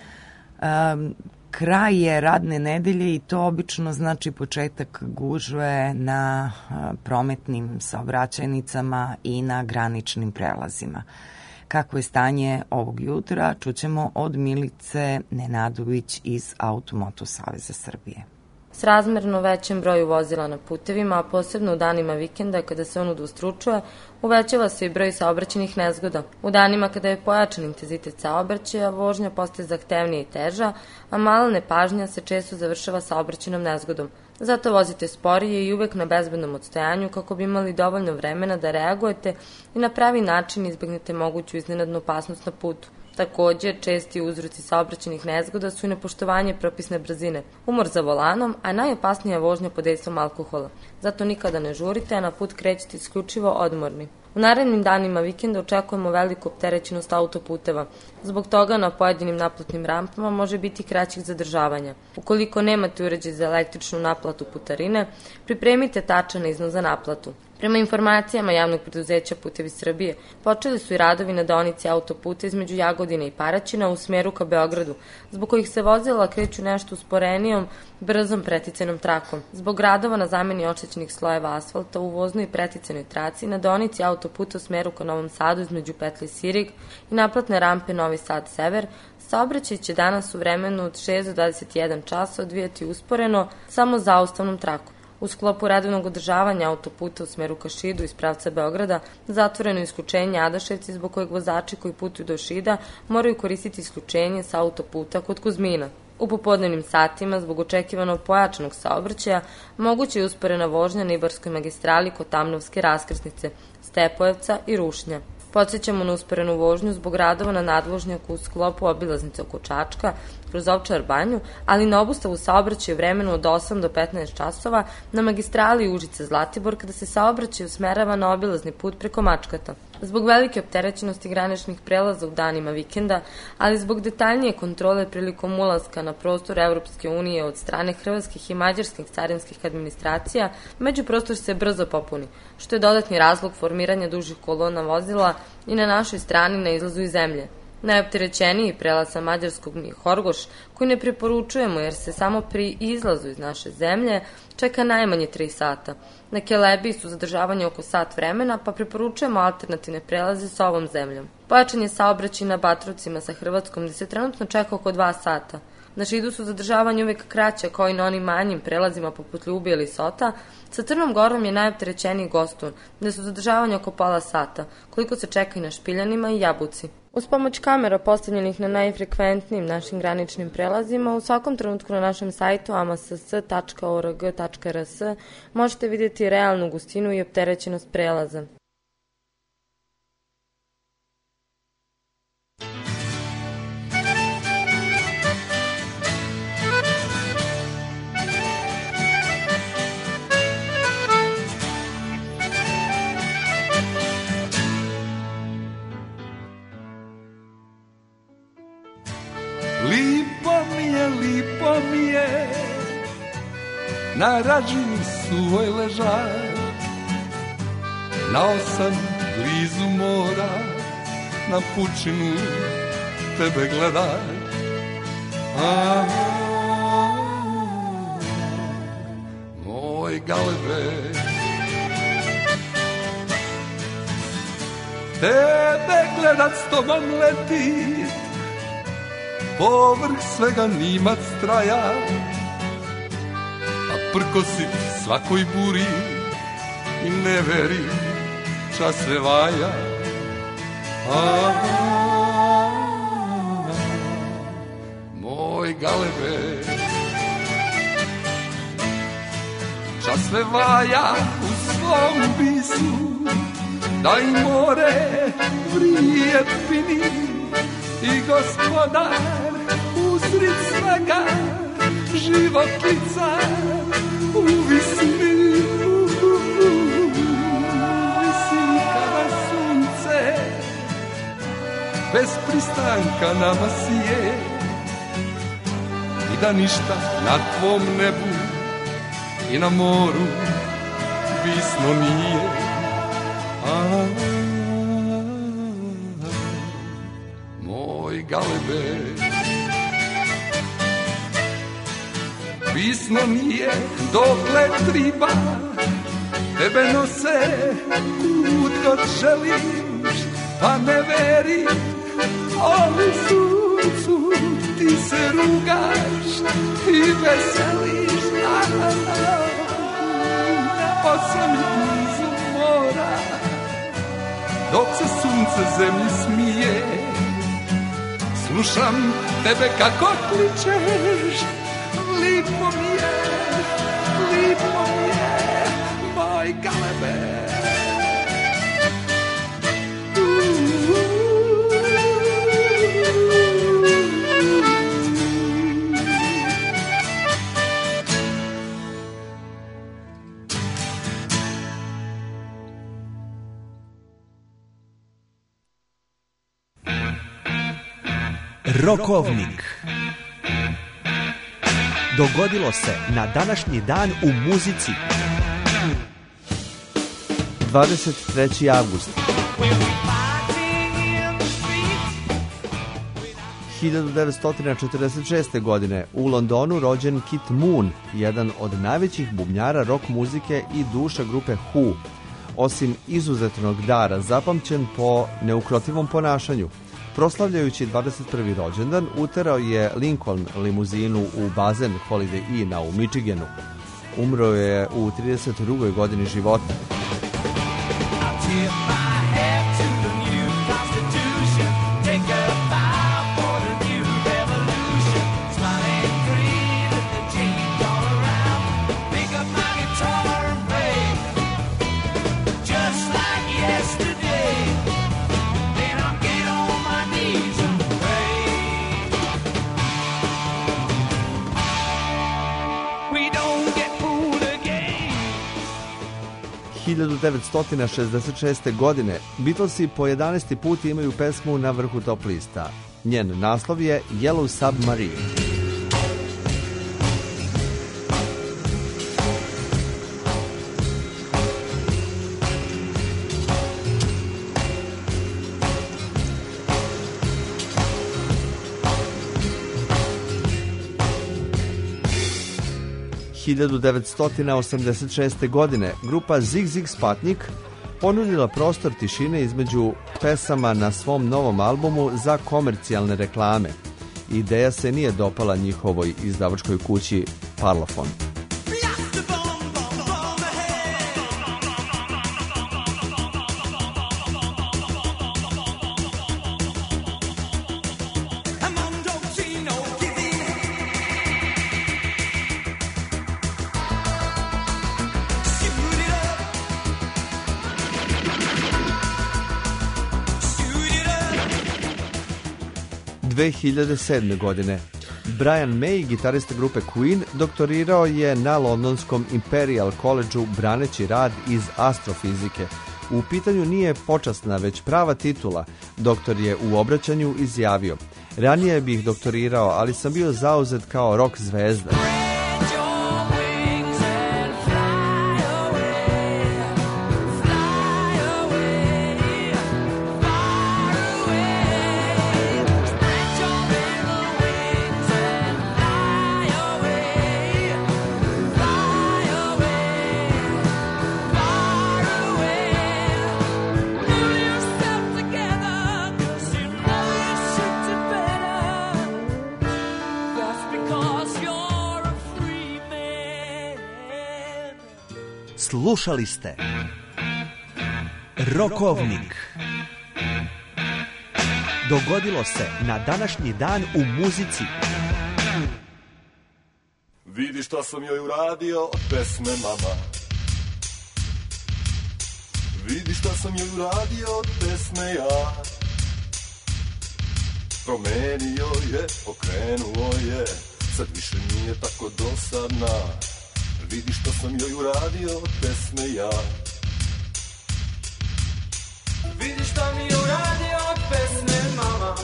Kraj je radne nedelje i to obično znači početak gužve na prometnim saobraćajnicama i na graničnim prelazima. Kako je stanje ovog jutra, čućemo od Milice Nenadović iz Automoto Saveza Srbije. S razmerno većim broju vozila na putevima, a posebno u danima vikenda kada se on udvostručuje, uvećava se i broj saobraćajnih nezgoda. U danima kada je pojačan intenzitet saobraćaja, vožnja postaje zahtevnija i teža, a mala nepažnja se često završava saobraćajnom nezgodom. Zato vozite sporije i uvek na bezbednom odstojanju kako bi imali dovoljno vremena da reagujete i na pravi način izbegnete moguću iznenadnu opasnost na putu. Takođe, česti uzroci saobraćajnih nezgoda su i nepoštovanje propisne brzine, umor za volanom, a najopasnija vožnja pod dejstvom alkohola. Zato nikada ne žurite, a na put krećete isključivo odmorni. U narednim danima vikenda očekujemo veliku opterećenost autoputeva. Zbog toga na pojedinim naplatnim rampama može biti kraćih zadržavanja. Ukoliko nemate uređaj za električnu naplatu putarine, pripremite tačan iznos za naplatu. Prema informacijama javnog preduzeća Putevi Srbije, počeli su i radovi na deonici autoputa između Jagodine i Paraćina u smeru ka Beogradu, zbog kojih se vozila kreću nešto usporenijom, brzom preticenom trakom. Zbog radova na zameni oštećenih slojeva asfalta u voznoj i preticenoj traci na deonici autoputa u smeru ka Novom Sadu između petlje Sirig i naplatne rampe Novi Sad Sever, saobraćaj će danas u vremenu od 6 do 21 časa odvijati usporeno samo zaustavnom trakom. U sklopu redovnog održavanja autoputa u smeru ka Šidu iz pravca Beograda zatvoreno isključenje Adaševci zbog kojeg vozači koji putuju do Šida moraju koristiti isključenje sa autoputa kod Kuzmina. U popodnevnim satima, zbog očekivanog pojačanog saobraćaja, moguće je usporena vožnja na Ibarskoj magistrali kod Tamnovske raskrsnice, Stepojevca i Rušnja. Podsjećamo na usporenu vožnju zbog radova na nadvožnjaku u sklopu obilaznice oko Čačka kroz Ovčar banju, ali na obustavu saobraćaja u vremenu od 8 do 15 časova na magistrali Užice-Zlatibor kada se saobraćaj usmerava na obilazni put preko Mačkata. Zbog velike opterećenosti graničnih prelaza u danima vikenda, ali zbog detaljnije kontrole prilikom ulaska na prostor Evropske unije od strane hrvatskih i mađarskih carinskih administracija, međuprostor se brzo popuni, što je dodatni razlog formiranja dužih kolona vozila i na našoj strani na izlazu iz zemlje. Najopterećeniji prelaz sa mađarskog mi Horgoš, koji ne preporučujemo jer se samo pri izlazu iz naše zemlje čeka najmanje 3 sata. Na Kelebiji su zadržavanje oko sat vremena, pa preporučujemo alternativne prelaze sa ovom zemljom. Pojačan je saobraćaj na Batrovcima sa Hrvatskom, gde se trenutno čeka oko 2 sata. Na Šidu su zadržavanje uvek kraća, kao i na onim manjim prelazima poput Ljubije ili Sota. Sa Crnom Gorom je najopterećeniji Gostun, gde su zadržavanje oko pola sata, koliko se čeka i na Špiljanima i Jabuci. Uz pomoć kamera postavljenih na najfrekventnijim našim graničnim prelazima, u svakom trenutku na našem sajtu amass.org.rs možete vidjeti realnu gustinu i opterećenost prelaza. Lipo mi je na ražini svoj ležak, nao sam blizu mora, na pučinu tebe gledat. Moj galebe, tebe gledat s tobom letit, povrh svega nimac traja, a prkosit svakoj buri i ne veri čas se vaja. Moj galebe, čas se vaja u svom bisu, da i more vrije pini i gospodar usred svega životlica u visini kada sunce bez pristanka nama sije i da ništa na tvom nebu i na moru visno nije. Moj galebe, visno nije dokle triba, tebe nose kud god želiš, pa ne veri ovom suncu, ti se rugaš i veseliš. Nebo sam i blizu mora, dok se sunce zemlji smije, slušam tebe kako kličeš, lipo mi je, moj galebe. Rokovnik. Dogodilo se na današnji dan u muzici. 23. avgust. 1946. godine u Londonu rođen Keith Moon, jedan od najvećih bubnjara rock muzike i duša grupe Who. Osim izuzetnog dara, zapamćen po neukrotivom ponašanju. Proslavljajući 21. rođendan, uterao je Lincoln limuzinu u bazen Holiday Inna u Michiganu. Umro je u 32. godini života. – 1966. godine Beatlesi po 11. put imaju pesmu na vrhu top lista. Njen naslov je Yellow Submarine. – 1986. godine grupa Zig Zig Sputnik ponudila prostor tišine između pesama na svom novom albumu za komercijalne reklame. Ideja se nije dopala njihovoj izdavačkoj kući Parlophone. – 2007. godine Brian May, gitarista grupe Queen, doktorirao je na londonskom Imperial College-u braneći rad iz astrofizike. U pitanju nije počasna, već prava titula. Doktor je u obraćanju izjavio: ranije bih doktorirao, ali sam bio zauzet kao rock zvezda. Slušali ste Rokovnik. Dogodilo se na današnji dan u muzici. Vidi šta sam joj uradio od pesme Mama. Vidi šta sam joj uradio od pesme Ja. Promenio je, okrenuo je, sad više nije tako dosadna. Vidi što sam joj uradio od pesme Ja. Vidi šta mi je uradio od pesme Mama.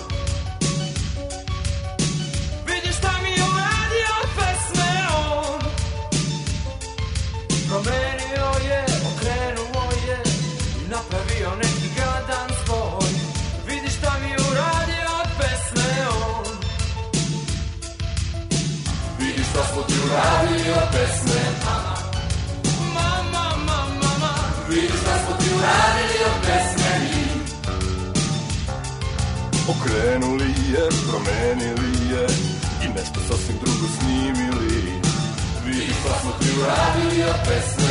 smo ti uradili od pesme. Mama, mama, mama, vidiš šta smo ti uradili od pesme. Okrenuli je, promenili je i nešto sasvim drugo snimili. Vidiš šta smo ti uradili od pesme.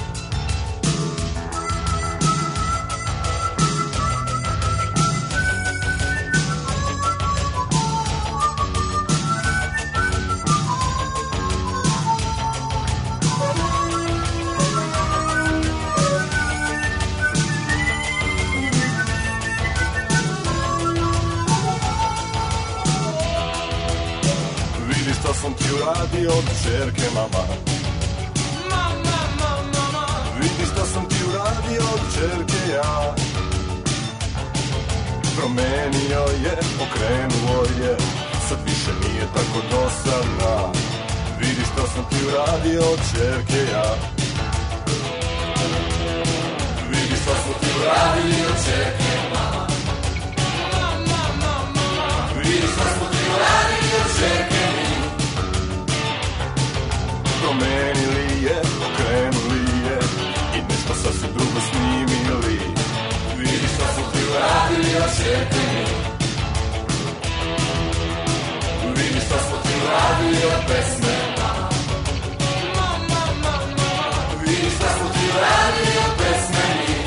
Sam ti uradio od čerke, mama. Mama, mama, mama. Vidi šta sam ti uradio od čerke, ja. Promenio je, okrenuo je, sad više nije tako dosadna. Vidi šta sam ti uradio od čerke, ja. Vidi šta smo ti uradili od čerke, mama. Mama, mama, mama. Vidi šta smo ti uradili od čerke, promenili je, okrenuli je i nešto sasvim drugo snimili. Vidi šta su ti uradili od čerke. Vidi šta smo ti uradili od pesme. Mama, mama, vidi šta smo ti uradili od pesme.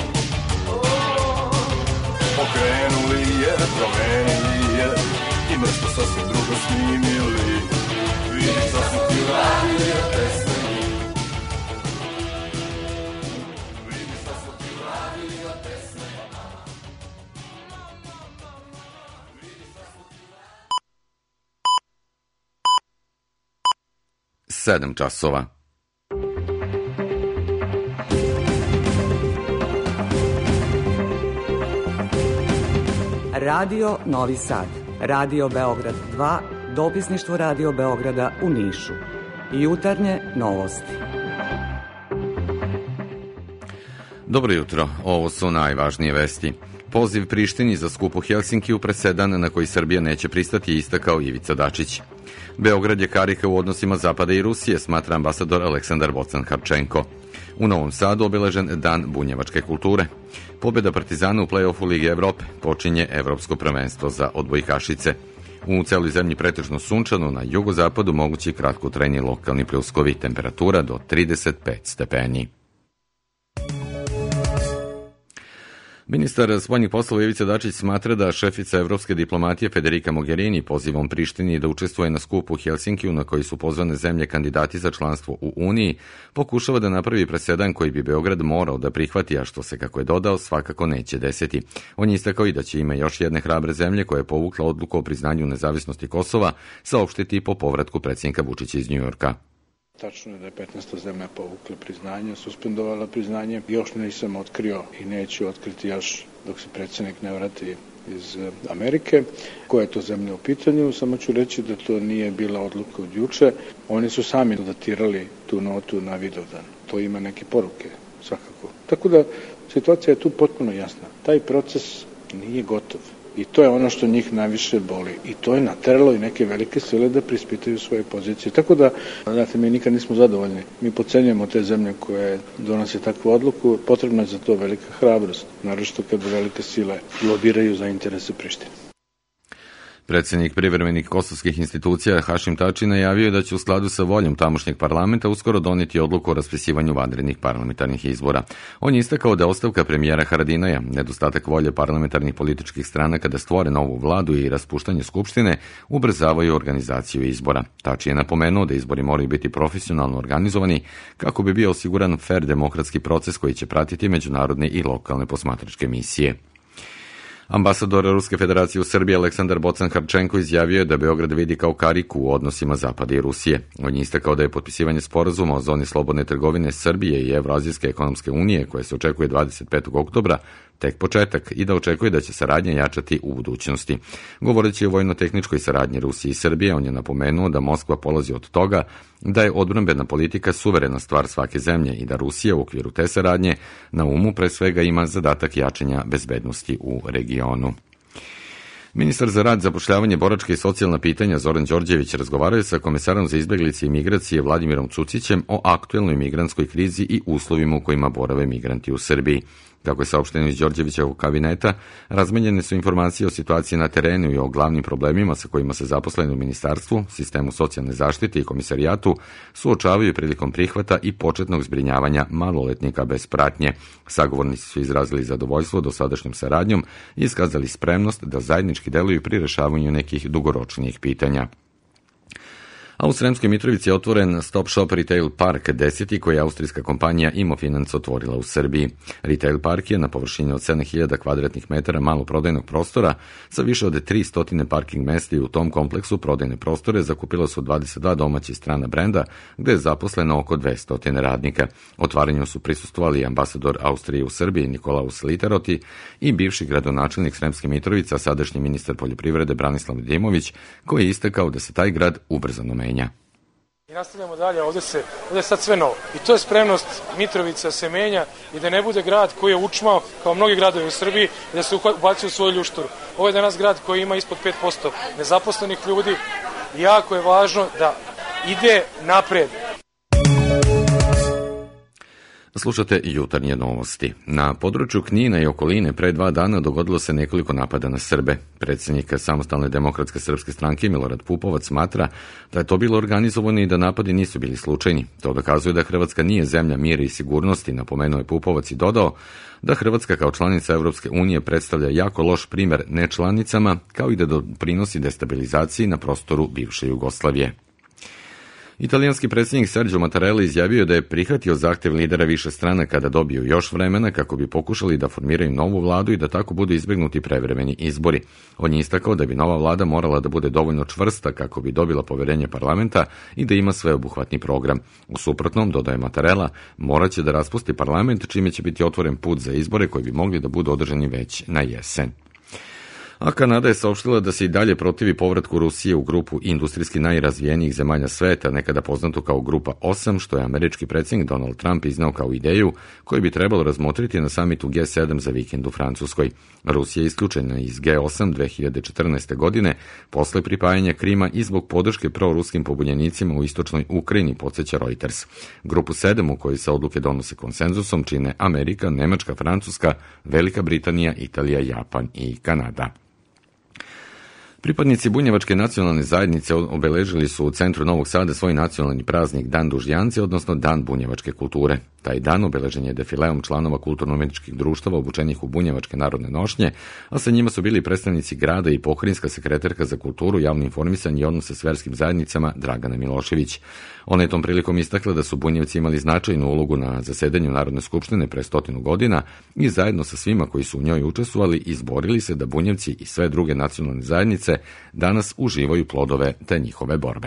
Okrenuli je, promenili je i nešto sasvim drugo snimili. Vidi šta su ti uradili od pesme. Vidi šta su ti uradili od pesme. 7 časova. Radio Novi Sad, Radio Beograd 2, dopisništvo Radio Beograda u Nišu. Jutarnje novosti. Dobro jutro, ovo su najvažnije vesti. Poziv Prištini za skup u Helsinkiju presedan na koji Srbija neće pristati, istakao Ivica Dačić. Beograd je karika u odnosima Zapada i Rusije, smatra ambasador Aleksandar Bocan-Harčenko. U Novom Sadu obeležen Dan bunjevačke kulture. Pobjeda Partizana u play-offu Lige Evrope. Počinje Evropsko prvenstvo za odbojkašice. U celoj zemlji pretežno sunčano, na jugozapadu mogući kratkotrajni lokalni pljuskovi, temperatura do 35 stepeni. Ministar spoljnih poslova Ivica Dačić smatra da šefica evropske diplomatije Federica Mogherini pozivom Prištini da učestvuje na skupu u Helsinkiju na koji su pozvane zemlje kandidati za članstvo u Uniji pokušava da napravi presedan koji bi Beograd morao da prihvati, a što se, kako je dodao, svakako neće desiti. On je istakao i da će ime još jedne hrabre zemlje koja je povukla odluku o priznanju nezavisnosti Kosova saopštiti po povratku predsjednika Vučića iz Njujorka. Tačno je da je 15. zemlja povukla priznanje, suspendovala priznanje. Još nisam otkrio i neću otkriti još dok se predsjednik ne vrati iz Amerike. Koja je to zemlja u pitanju? Samo ću reći da to nije bila odluka od juče. Oni su sami datirali tu notu na Vidovdan. To ima neke poruke, svakako. Tako da situacija je tu potpuno jasna. Taj proces nije gotov. I to je ono što njih najviše boli. I to je nateralo i neke velike sile da prispitaju svoje pozicije. Tako da, znate, mi nikad nismo zadovoljni. Mi podcenjujemo te zemlje koje donose takvu odluku. Potrebna je za to velika hrabrost. Naročito kad velike sile lobiraju za interese Prištine. Predsjednik privremenih kosovskih institucija Hašim Tači najavio da će u skladu sa voljom tamošnjeg parlamenta uskoro doneti odluku o raspisivanju vanrednih parlamentarnih izbora. On je istakao da ostavka premijera Haradinaja, nedostatak volje parlamentarnih političkih stranaka da stvore novu vladu i raspuštanje skupštine ubrzavaju organizaciju izbora. Tači je napomenuo da izbori moraju biti profesionalno organizovani kako bi bio osiguran fer demokratski proces koji će pratiti međunarodne i lokalne posmatračke misije. Ambasador Ruske federacije u Srbiji Aleksandar Bocan-Harčenko izjavio je da Beograd vidi kao kariku u odnosima Zapada i Rusije. On je istakao da je potpisivanje sporazuma o zoni slobodne trgovine Srbije i Evroazijske ekonomske unije, koje se očekuje 25. oktobra, tek početak i da očekuje da će saradnja jačati u budućnosti. Govoreći o vojno-tehničkoj saradnji Rusije i Srbije, on je napomenuo da Moskva polazi od toga da je odbrambena politika suverena stvar svake zemlje i da Rusija u okviru te saradnje na umu pre svega ima zadatak jačanja bezbednosti u regionu. Ministar za rad, zapošljavanje, boračka i socijalna pitanja Zoran Đorđević razgovarao je sa komesarom za izbeglice i migracije Vladimirom Cucićem o aktuelnoj migrantskoj krizi i uslovima u kojima borave migranti u Srbiji. Kako je saopšteno iz Đorđevićevog kabineta, razmenjene su informacije o situaciji na terenu i o glavnim problemima sa kojima se zaposleni u ministarstvu, sistemu socijalne zaštite i komisarijatu suočavaju prilikom prihvata i početnog zbrinjavanja maloletnika bez pratnje. Sagovornici su izrazili zadovoljstvo dosadašnjom saradnjom i iskazali spremnost da zajednički deluju pri rešavanju nekih dugoročnijih pitanja. A u Sremskoj Mitrovici je otvoren Stop Shop Retail Park 10. koji je austrijska kompanija Imofinans otvorila u Srbiji. Retail park je na površini od 7000 kvadratnih metara maloprodajnog prostora sa više od 300 parking mesta i u tom kompleksu prodajne prostore zakupilo su 22 domaća i strana brenda, gde je zaposleno oko 200 radnika. Otvaranju su prisustvovali ambasador Austrije u Srbiji Nikolaus Literoti i bivši gradonačelnik Sremske Mitrovice, a sadašnji ministar poljoprivrede Branislav Dimović, koji je istakao da se taj grad ubrzano menja. I nastavljamo dalje, ovde je sad sve novo. I to je spremnost Mitrovice da se menja i da ne bude grad koji je učmao, kao mnogi gradovi u Srbiji, i da se ubaci u svoju ljušturu. Ovo je danas grad koji ima ispod 5% nezaposlenih ljudi i jako je važno da ide napred. Slušate jutarnje novosti. Na području Knina i okoline pre 2 dana dogodilo se nekoliko napada na Srbe. Predsjednik Samostalne demokratske srpske stranke Milorad Pupovac smatra da je to bilo organizovano i da napadi nisu bili slučajni. To dokazuje da Hrvatska nije zemlja mira i sigurnosti, napomenuo je Pupovac i dodao da Hrvatska kao članica Evropske unije predstavlja jako loš primer nečlanicama, kao i da doprinosi destabilizaciji na prostoru bivše Jugoslavije. Italijanski predsjednik Sergio Mattarella izjavio da je prihvatio zahtev lidera više stranaka da dobiju još vremena kako bi pokušali da formiraju novu vladu i da tako budu izbegnuti prevremeni izbori. On je istakao da bi nova vlada morala da bude dovoljno čvrsta kako bi dobila poverenje parlamenta i da ima sveobuhvatni program. U suprotnom, dodaje Mattarella, moraće da raspusti parlament, čime će biti otvoren put za izbore koji bi mogli da budu održani već na jesen. A Kanada je saopštila da se i dalje protivi povratku Rusije u grupu industrijski najrazvijenijih zemalja sveta, nekada poznato kao Grupa 8, što je američki predsjednik Donald Trump iznao kao ideju koju bi trebalo razmotriti na samitu G7 za vikend u Francuskoj. Rusija je isključena iz G8 2014. godine posle pripajanja Krima i zbog podrške proruskim pobunjenicima u istočnoj Ukrajini, podsjeća Reuters. Grupu 7 u kojoj se odluke donose konsenzusom čine Amerika, Nemačka, Francuska, Velika Britanija, Italija, Japan i Kanada. Pripadnici bunjevačke nacionalne zajednice obeležili su u centru Novog Sada svoj nacionalni praznik Dan Dužljance, odnosno Dan bunjevačke kulture. Taj dan obeležen je defileom članova kulturno-umjetničkih društava obučenih u bunjevačke narodne nošnje, a sa njima su bili predstavnici grada i pokrajinska sekretarka za kulturu, javno informisanje i odnose s verskim zajednicama Dragana Milošević. Ona je tom prilikom istakla da su Bunjevci imali značajnu ulogu na zasedanju Narodne skupštine pre 100 godina i zajedno sa svima koji su u njoj učestvovali izborili se da Bunjevci i sve druge nacionalne zajednice danas uživaju plodove te njihove borbe.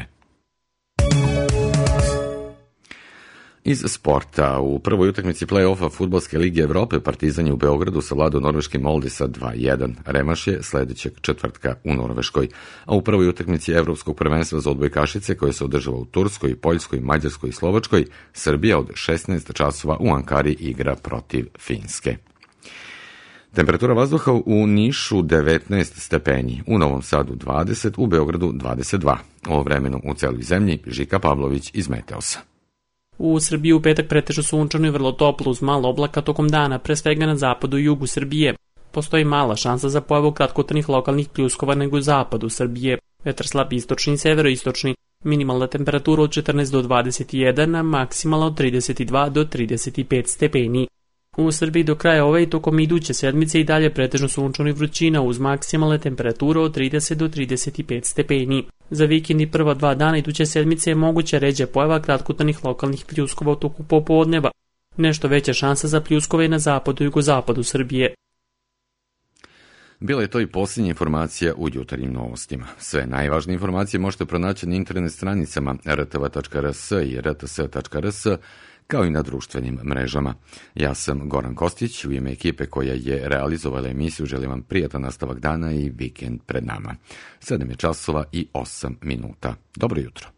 Iz sporta, u prvoj utakmici play-offa Fudbalske lige Evrope Partizan je u Beogradu savladao norveški Molde sa 2:1. Remaš je sledećeg četvrtka u Norveškoj. A u prvoj utakmici Evropskog prvenstva za odbojkašice koje se održava u Turskoj, Poljskoj, Mađarskoj i Slovačkoj, Srbija od 16 časova u Ankari igra protiv Finske. Temperatura vazduha u Nišu 19 stepeni, u Novom Sadu 20, u Beogradu 22. O vremenu u celoj zemlji Žika Pavlović iz Meteosa. U Srbiji u petak pretežno sunčano i vrlo toplo uz malo oblaka tokom dana, pre svega na zapadu i jugu Srbije. Postoji mala šansa za pojavu kratkotrajnih lokalnih pljuskova nego u zapadu Srbije. Vetar slab istočni i severoistočni. Minimalna temperatura od 14 do 21, a maksimalna od 32 do 35 stepeni. U Srbiji do kraja ove i tokom iduće sedmice i dalje pretežno sunčano i vrućina uz maksimalne temperature od 30 do 35 stepeni. Za vikend i prva 2 dana iduće sedmice je moguća ređa pojava kratkotrajnih lokalnih pljuskova u toku popodneva. Nešto veća šansa za pljuskove na zapadu i jugozapadu Srbije. Bila je to i posljednja informacija u jutarnjim novostima. Sve najvažnije informacije možete pronaći na internet stranicama rtv.rs i rts.rs, kao i na društvenim mrežama. Ja sam Goran Kostić, u ime ekipe koja je realizovala emisiju želim vam prijatan nastavak dana i vikend pred nama. 7 je časova i 8 minuta. Dobro jutro.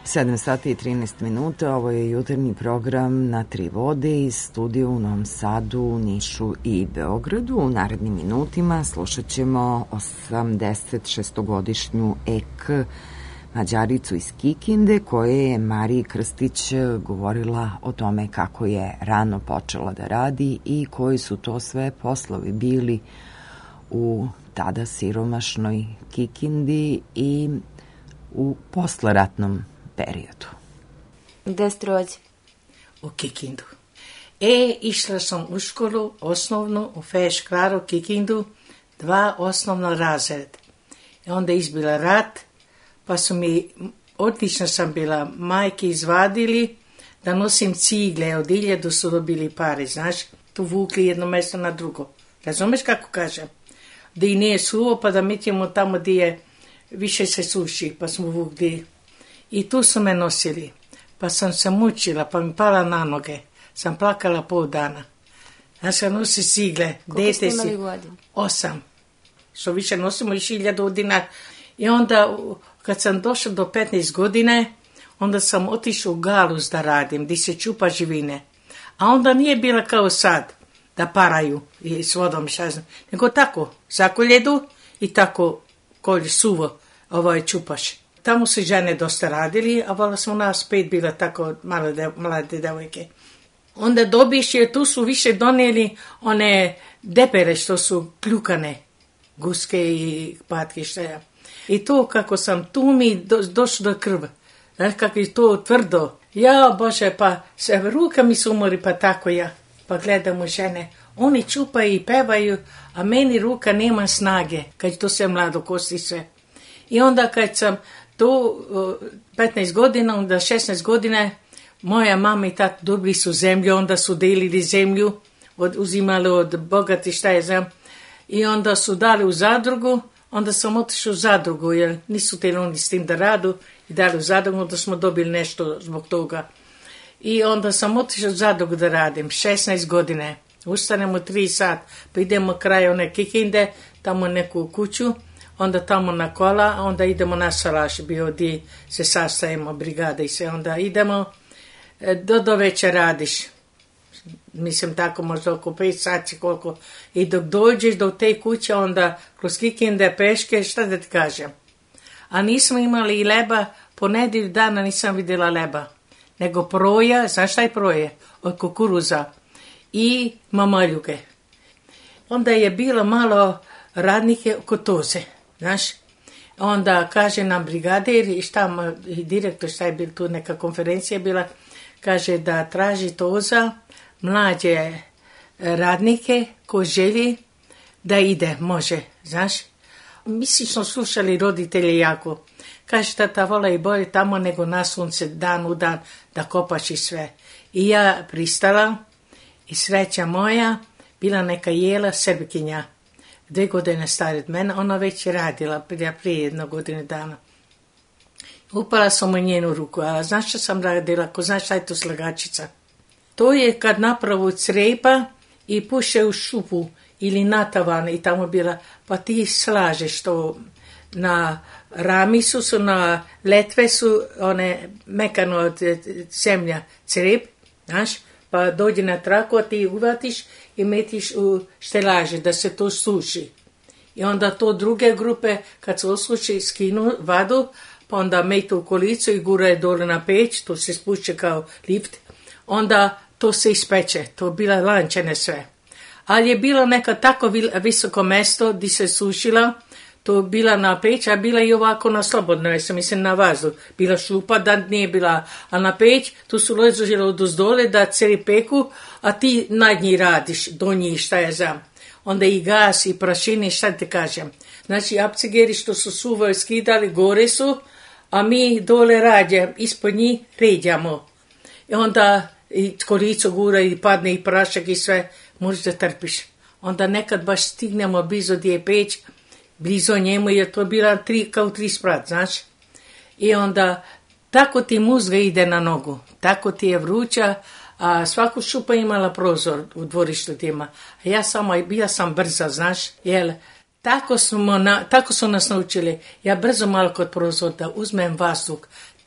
7 sati i 13 minuta, ovo je jutarnji program na Tri vode iz studija u Novom Sadu, Nišu i Beogradu. U narednim minutima slušat ćemo 86-godišnju Ek Mađaricu iz Kikinde, koje je Mariji Krstić govorila o tome kako je rano počela da radi i koji su to sve poslovi bili u tada siromašnoj Kikindi i u posleratnom periodu. Gde ste rođeni? U Kikindu. Išla sam u školu osnovnu u Feškvaru, Kikindu, 2 osnovna razreda. I onda izbila rat, pa su mi, odlično sam bila, majke izvadili da nosim cigle od Iljedu, su dobili pare, znaš, tu vukli jedno mesto na drugo. Razumeš kako kažem? Da i nije suvo, pa da mi ćemo tamo gdje je više se suši, pa smo vukli. I tu su me nosili, pa sam se mučila, pa mi pala na noge. Sam plakala pol dana. Ja sam nosi cigle. Koliko ste imali godina? 8. Što više nosimo i 1000 dinara. I onda, kad sam došla do 15 godine, onda sam otišla u Galuz da radim, gdje se čupa živine. A onda nije bila kao sad, da paraju i s vodom, nego tako, zakoljedu i tako kolj suvo čupaš. Tamo su žene dosta radili, a vala smo nas 5 bila tako mlade devojke. Onda dobiš, jer tu su više donijeli one depere što su kljukane, guske i patke, šta ja. I to kako sam tu mi došlo do krva. Znaš kako je to tvrdo. Ja, Bože, pa se ruka mi se umori, pa tako ja. Pa gledam u žene. Oni čupaju i pevaju, a meni ruka nema snage, kad to sve mlado kosti sve. I onda kad sam tu 15 godina, onda 16 godina, moja mama i tata dobili su zemlju, onda su delili zemlju, uzimali od bogati, šta je znam. I onda su dali u zadrugu, onda sam otišao u zadrugu, jer nisu htjeli oni s tim da radu, i dali u zadrugu, onda smo dobili nešto zbog toga. I onda sam otišao u zadrugu da radim, 16 godine. Ustanemo 3 sat, pa idemo kraj one Kikinde, tamo neku kuću, onda tamo na kola, onda idemo na Salaš, bio gdje se sastajemo, brigade i sve, onda idemo, do večer radiš. Mislim tako možda oko 5 sati koliko. I dok dođeš do te kuće, onda kroz Kikinde peške, šta da ti kažem. A nismo imali i leba, po nedjelju dana nisam vidjela leba. Nego proja, znaš šta je proje? Od kukuruza i mamaljuge. Onda je bilo malo radnike oko toze, znaš. Onda kaže nam brigadir i direktor, šta je bilo tu, neka konferencija bila, kaže da traži toza mlađe radnike ko želi da ide, može, znaš. Mi smo slušali roditelje jako. Kaže tata, vola i bolje tamo nego na sunce dan u dan da kopaš i sve. I ja pristala i sreća moja, bila neka Jela Srbkinja, 2 godine starija od mene, ona već je radila prije 1 godinu dana. Upala sam u njenu ruku, a znaš što sam radila, ko znaš šta je to slagačica? To je kad napravu crepa i puše u šupu ili na tavan i tamo bila, pa ti slažeš to na ramisu su, na letve su one mekano od zemlja crep, znaš, pa dođe na traku, a ti uvatiš i metiš u štelaže da se to suši. I onda to druge grupe, kad se osuši, skinu vadu, pa onda metu u kolicu i gura je dole na peć, to se spušće kao lift, onda to se ispeče, to bila lančane sve. Ali je bilo neka tako visoko mesto gdje se sušila, to bila na peć, a bila i ovako na slobodno, mislim na vazduh. Bila šupa, da nije bila, a na peć, tu su ležali od dole da celi peku, a ti nad njih radiš, do njih, šta je znam. Onda i gas, i prašine, šta ti kažem. Znači, apcigeri što su suvaju skidali, gore su, a mi dole rađe, ispod njih ređamo. I onda i kolico gura i padne i prašak i sve, možeš da trpiš. Onda nekad baš stignemo blizu gdje je peć, blizu njemu, jer to je bila kao 3 sprat, znaš. I onda tako ti muzga ide na nogu, tako ti je vruća, a svaku šupa imala prozor u dvorištu tima. A ja sam brza, znaš, jer tako su nas naučili. Ja brzo malo kod prozor da uzmem vazduh,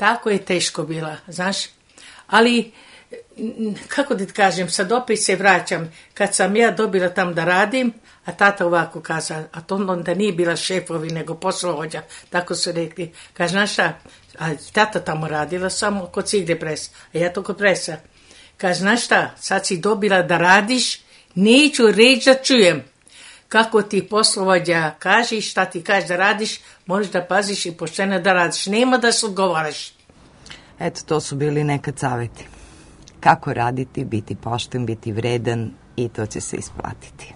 tako je teško bila, znaš. Ali, kako da ti kažem, sad opet se vraćam, kad sam ja dobila tam da radim, a tata ovako kaza, a to onda nije bila šefovi, nego poslovođa, tako su rekli. Kaže, znaš šta, a tata tamo radila samo kod cigle presa, a ja to kod presa. Kaže, znaš šta, sad si dobila da radiš, neću reći da čujem. Kako ti poslovođa kaže, šta ti kaže da radiš, možeš da paziš i pošteno da radiš. Nema da se odgovaraš. Eto, to su bili nekad savjeti. Kako raditi, biti pošten, biti vredan i to će se isplatiti.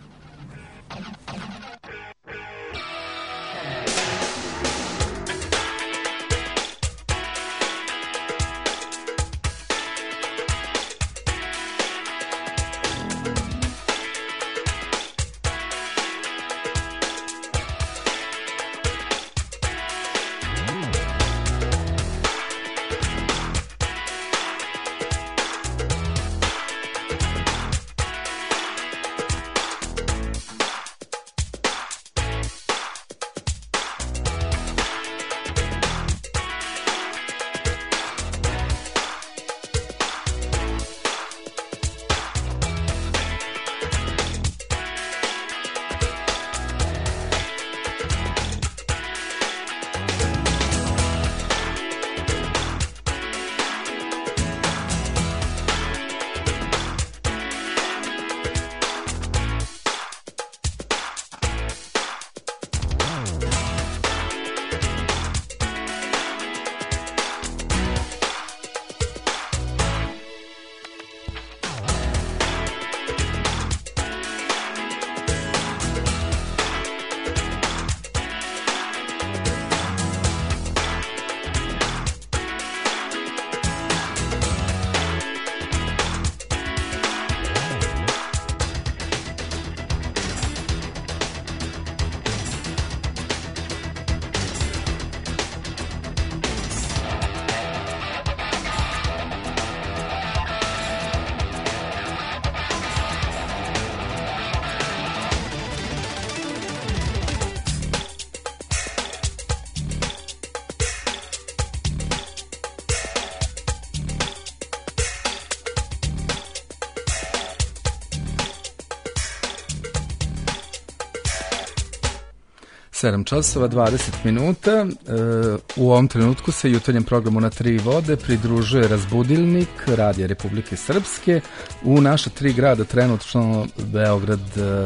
Sedam časova 20 minuta. U ovom trenutku se jutarnjem programu Na tri vode pridružuje Razbudilnik Radija Republike Srpske. U naša tri grada trenutno Beograd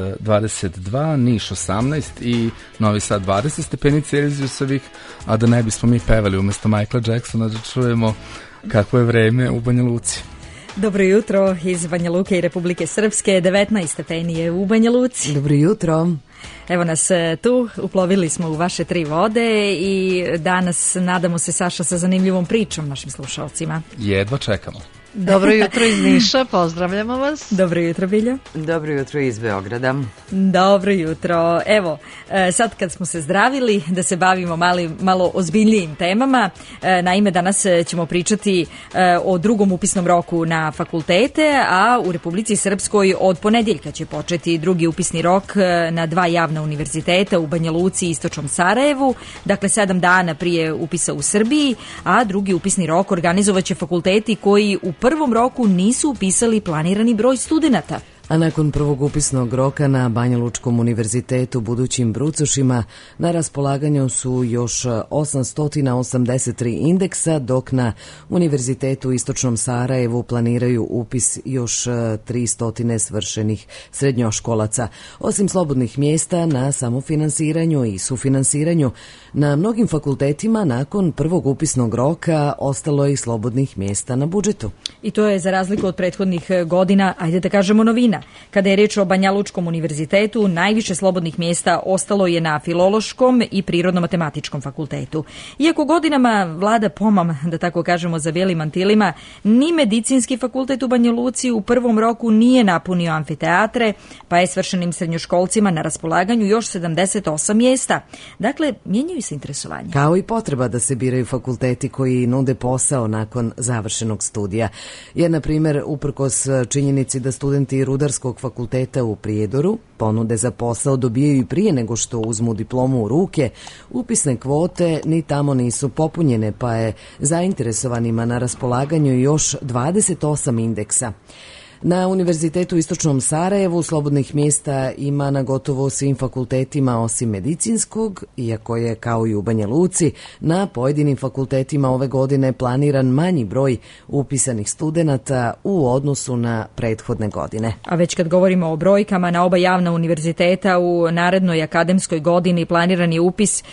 22, Niš 18 i Novi Sad 20 stepeni Celzijusovih, a da ne bismo mi pevali umjesto Michaela Jacksona da čujemo kakvo je vreme u Banja Luci. Dobro jutro iz Banja Luke i Republike Srpske, 19 stepeni je u Banja Luci. Dobro jutro. Evo nas tu, uplovili smo u vaše tri vode i danas nadamo se, Saša, sa zanimljivom pričom našim slušalcima. Jedva čekamo. Dobro jutro iz Niša, pozdravljamo vas. Dobro jutro, Biljo. Dobro jutro iz Beograda. Dobro jutro. Evo, sad kad smo se zdravili, da se bavimo malo ozbiljnijim temama. Naime, danas ćemo pričati o drugom upisnom roku na fakultete, a u Republici Srpskoj od ponedjeljka će početi drugi upisni rok na dva javna univerziteta u Banja Luci i Istočnom Sarajevu, dakle 7 dana prije upisa u Srbiji, a drugi upisni rok organizovaće fakulteti koji u prvom roku nisu upisali planirani broj studenata. A nakon prvog upisnog roka na Banja Lučkom univerzitetu budućim brucošima na raspolaganju su još 883 indeksa, dok na Univerzitetu u Istočnom Sarajevu planiraju upis još 300 svršenih srednjoškolaca. Osim slobodnih mjesta na samofinansiranju i sufinansiranju, na mnogim fakultetima nakon prvog upisnog roka ostalo je i slobodnih mjesta na budžetu. I to je, za razliku od prethodnih godina, ajde da kažemo, novina. Kada je reč o Banja Lučkom univerzitetu, najviše slobodnih mjesta ostalo je na Filološkom i Prirodno-matematičkom fakultetu. Iako godinama vlada pomam, da tako kažemo, za bijelim mantilima, ni Medicinski fakultet u Banja Luci u prvom roku nije napunio amfiteatre, pa je svršenim srednjoškolcima na raspolaganju još 78 mjesta. Dakle, mijenjaju se interesovanja. Kao i potreba da se biraju fakulteti koji nude posao nakon završenog studija. Jer, na primjer, uprkos činjenici da studenti Rudarskog Rudarskog fakulteta u Prijedoru. Ponude za posao dobijaju i prije nego što uzmu diplomu u ruke. Upisne kvote ni tamo nisu popunjene, pa je zainteresovanima na raspolaganju još 28 indeksa. Na Univerzitetu u Istočnom Sarajevu slobodnih mjesta ima na gotovo svim fakultetima osim medicinskog, iako je kao i u Banja Luci na pojedinim fakultetima ove godine planiran manji broj upisanih studenata u odnosu na prethodne godine. A već kad govorimo o brojkama, na oba javna univerziteta u narednoj akademskoj godini planiran je upis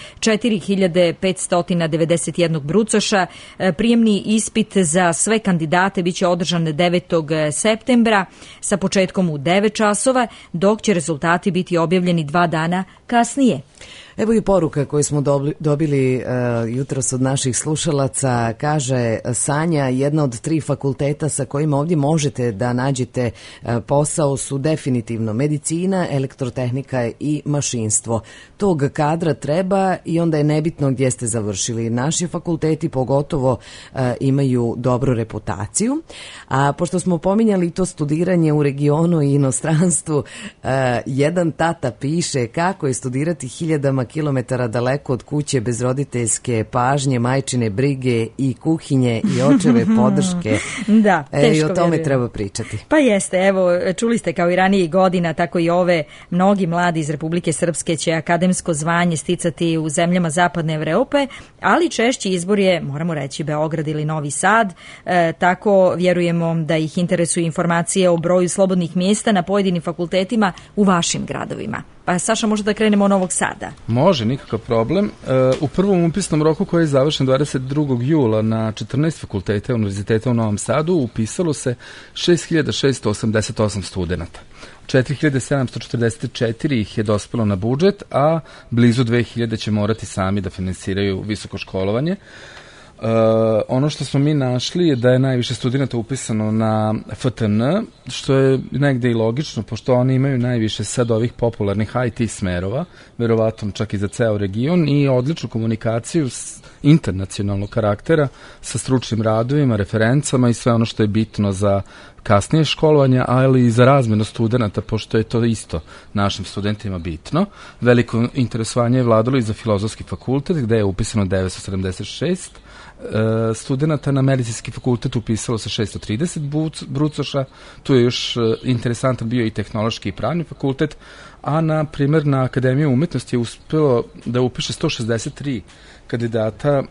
4591 brucoša. Prijemni ispit za sve kandidate biće održan 9. septembra sa početkom u 9 časova, dok će rezultati biti objavljeni 2 dana kasnije. Evo i poruka koju smo dobili jutros od naših slušalaca. Kaže Sanja, jedna od 3 fakulteta sa kojima ovdje možete da nađete posao su definitivno medicina, elektrotehnika i mašinstvo. Tog kadra treba i onda je nebitno gdje ste završili. Naši fakulteti pogotovo imaju dobru reputaciju. A pošto smo pominjali to studiranje u regionu i inostranstvu, jedan tata piše kako je studirati hiljadama kilometara daleko od kuće bez roditeljske pažnje, majčine brige i kuhinje i očeve podrške. Da, teško i o tome vjerujem. treba pričati. Pa jeste, evo, čuli ste kao i ranijih godina, tako i ove, mnogi mladi iz Republike Srpske će akademsko zvanje sticati u zemljama Zapadne Evrope, ali češći izbor je, moramo reći, Beograd ili Novi Sad. Tako vjerujemo da ih interesuju informacije o broju slobodnih mjesta na pojedinim fakultetima u vašim gradovima. Pa Saša, možda da krenemo od Novog Sada? Može, nikakav problem. U prvom upisnom roku koji je završen 22. jula na 14 fakulteta univerziteta u Novom Sadu upisalo se 6688 studenta. 4744 ih je dospelo na budžet, a blizu 2000 će morati sami da finansiraju visoko školovanje. Ono što smo mi našli je da je najviše studenta upisano na FTN, što je negde i logično, pošto oni imaju najviše sad ovih popularnih IT smerova, verovatno čak i za ceo region, i odličnu komunikaciju internacionalnog karaktera sa stručnim radovima, referencama i sve ono što je bitno za kasnije školovanje, ali i za razmjenu studenta, pošto je to isto našim studentima bitno. Veliko interesovanje je vladalo i za Filozofski fakultet, gde je upisano 976 studenta. Na Medicinski fakultet upisalo se 630 brucoša, tu je još interesantan bio i Tehnološki i Pravni fakultet, a na primjer na Akademiju umetnosti je uspelo da upiše 163 kandidata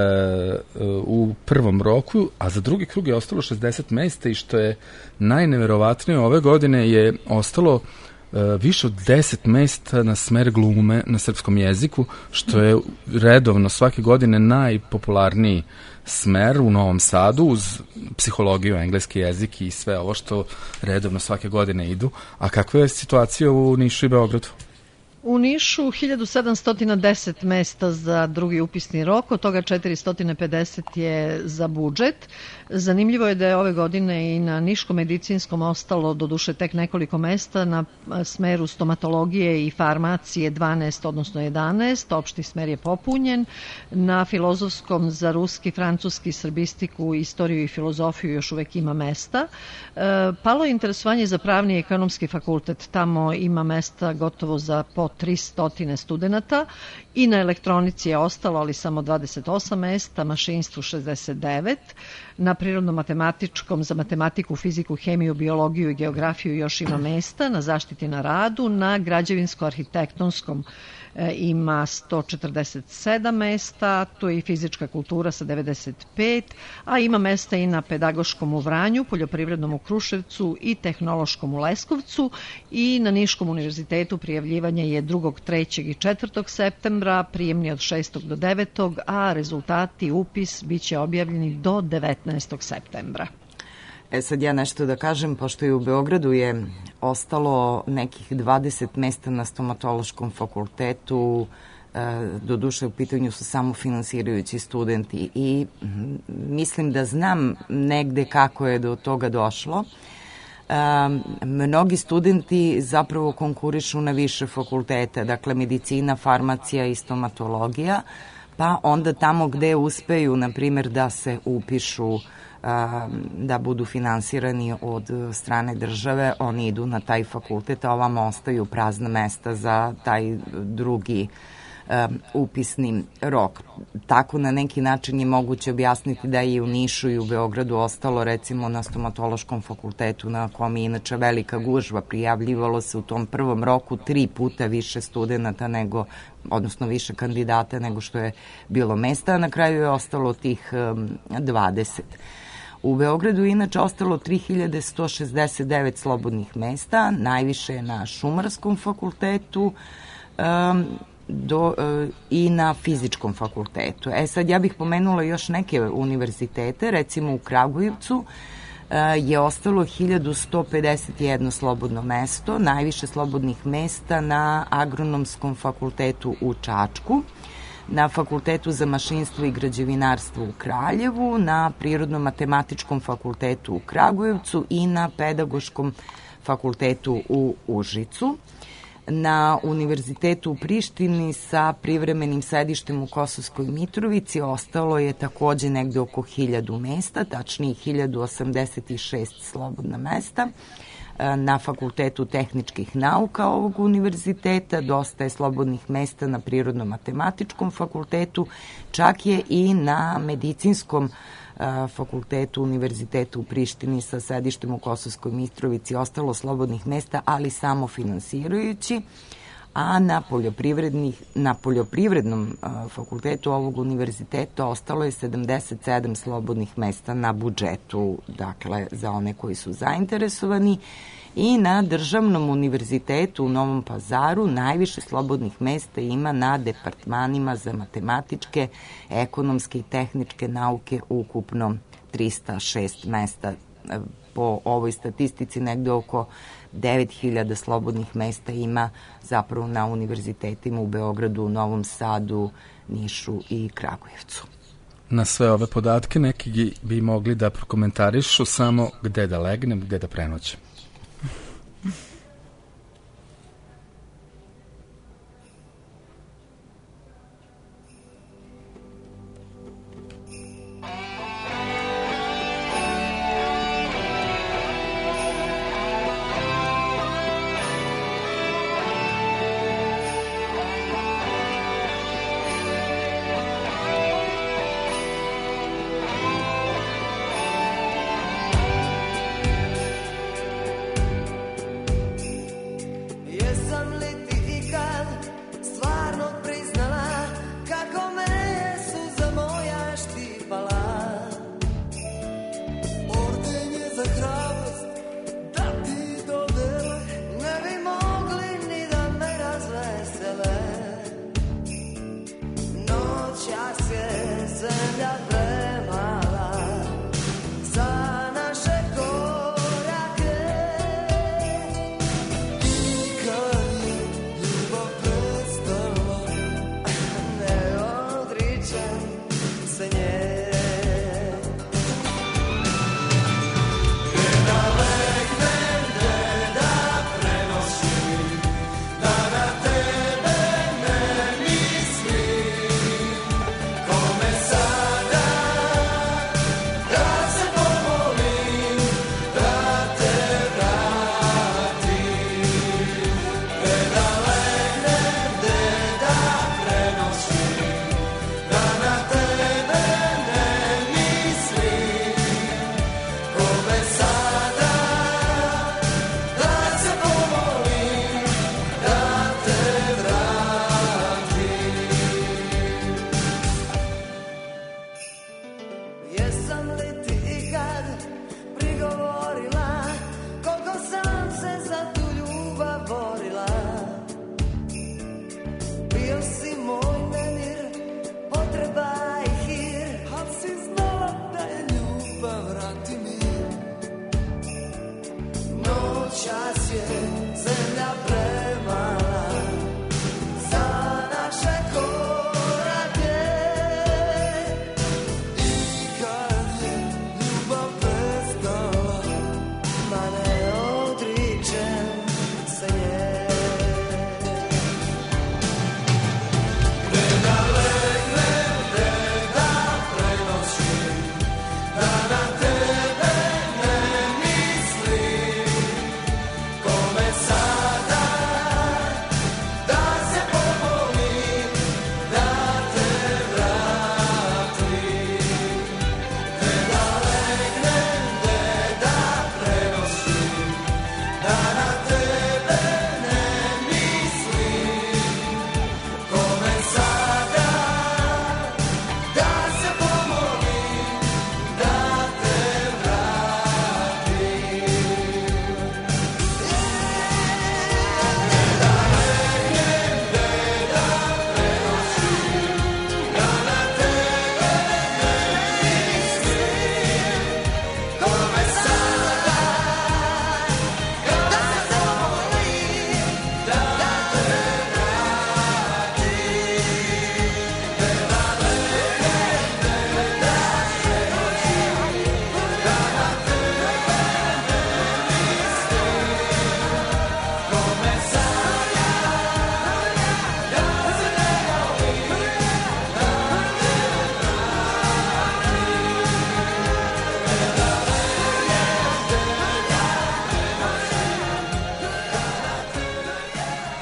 u prvom roku, a za drugi krug je ostalo 60 mesta, i što je najneverovatnije ove godine je ostalo više od 10 mesta na smer glume na srpskom jeziku, što je redovno svake godine najpopularniji smer u Novom Sadu, uz psihologiju, engleski jezik i sve ovo što redovno svake godine idu. A kakva je situacija u Nišu i Beogradu? U Nišu 1710 mesta za drugi upisni rok, od toga 450 je za budžet. Zanimljivo je da je ove godine i na Niškom medicinskom ostalo doduše tek nekoliko mesta, na smeru stomatologije i farmacije 12, odnosno 11, opšti smer je popunjen. Na Filozofskom za ruski, francuski, srbistiku, istoriju i filozofiju još uvek ima mesta. Palo je interesovanje za pravni i ekonomski fakultet, tamo ima mesta gotovo za po 300 studenata, i na elektronici je ostalo, ali samo 28 mesta, mašinstvu 69, na prirodno-matematičkom za matematiku, fiziku, hemiju, biologiju i geografiju još ima mesta, na zaštiti na radu, na građevinsko-arhitektonskom ima 147 mesta, tu je i fizička kultura sa 95, a ima mesta i na pedagoškom u Vranju, poljoprivrednom u Kruševcu i tehnološkom u Leskovcu, i na Niškom univerzitetu prijavljivanje je 2., 3. i 4. septembra, prijemni od 6. do 9., a rezultati upis biće objavljeni do 19. septembra. Sad ja nešto da kažem, pošto i u Beogradu je ostalo nekih 20 mesta na stomatološkom fakultetu, doduše u pitanju su samo finansirajući studenti, i mislim da znam negde kako je do toga došlo. Mnogi studenti zapravo konkurišu na više fakultete, dakle medicina, farmacija i stomatologija, pa onda tamo gde uspeju, na primjer, da se upišu da budu finansirani od strane države, oni idu na taj fakultet, a ovamo ostaju prazna mesta za taj drugi upisni rok. Tako na neki način je moguće objasniti da je i u Nišu i u Beogradu ostalo, recimo na stomatološkom fakultetu, na kom je inače velika gužva, prijavljivalo se u tom prvom roku 3 puta više studenta nego, odnosno više kandidata nego što je bilo mesta, a na kraju je ostalo tih 20. U Beogradu je inače ostalo 3169 slobodnih mesta, najviše je na Šumarskom fakultetu, i na Fizičkom fakultetu. Sad ja bih pomenula još neke univerzitete, recimo u Kragujevcu je ostalo 1151 slobodno mesto, najviše slobodnih mesta na Agronomskom fakultetu u Čačku, na Fakultetu za mašinstvo i građevinarstvo u Kraljevu, na Prirodno-matematičkom fakultetu u Kragujevcu i na Pedagoškom fakultetu u Užicu. Na Univerzitetu u Prištini sa privremenim sedištem u Kosovskoj Mitrovici ostalo je takođe negde oko 1000 mesta, tačnije 1086 slobodna mesta. Na Fakultetu tehničkih nauka ovog univerziteta dosta je slobodnih mesta na Prirodno-matematičkom fakultetu, čak je i na Medicinskom fakultetu Univerziteta u Prištini sa sedištem u Kosovskoj Mitrovici ostalo slobodnih mesta, ali samo finansirajući, a na poljoprivrednom fakultetu ovog univerziteta ostalo je 77 slobodnih mesta na budžetu, dakle za one koji su zainteresovani, i na Državnom univerzitetu u Novom Pazaru najviše slobodnih mesta ima na departmanima za matematičke, ekonomske i tehničke nauke, ukupno 306 mesta. Po ovoj statistici negde oko 9000 slobodnih mesta ima zapravo na univerzitetima u Beogradu, Novom Sadu, Nišu i Kragujevcu. Na sve ove podatke neki bi mogli da prokomentarišu samo gde da legnem, gde da prenoćem.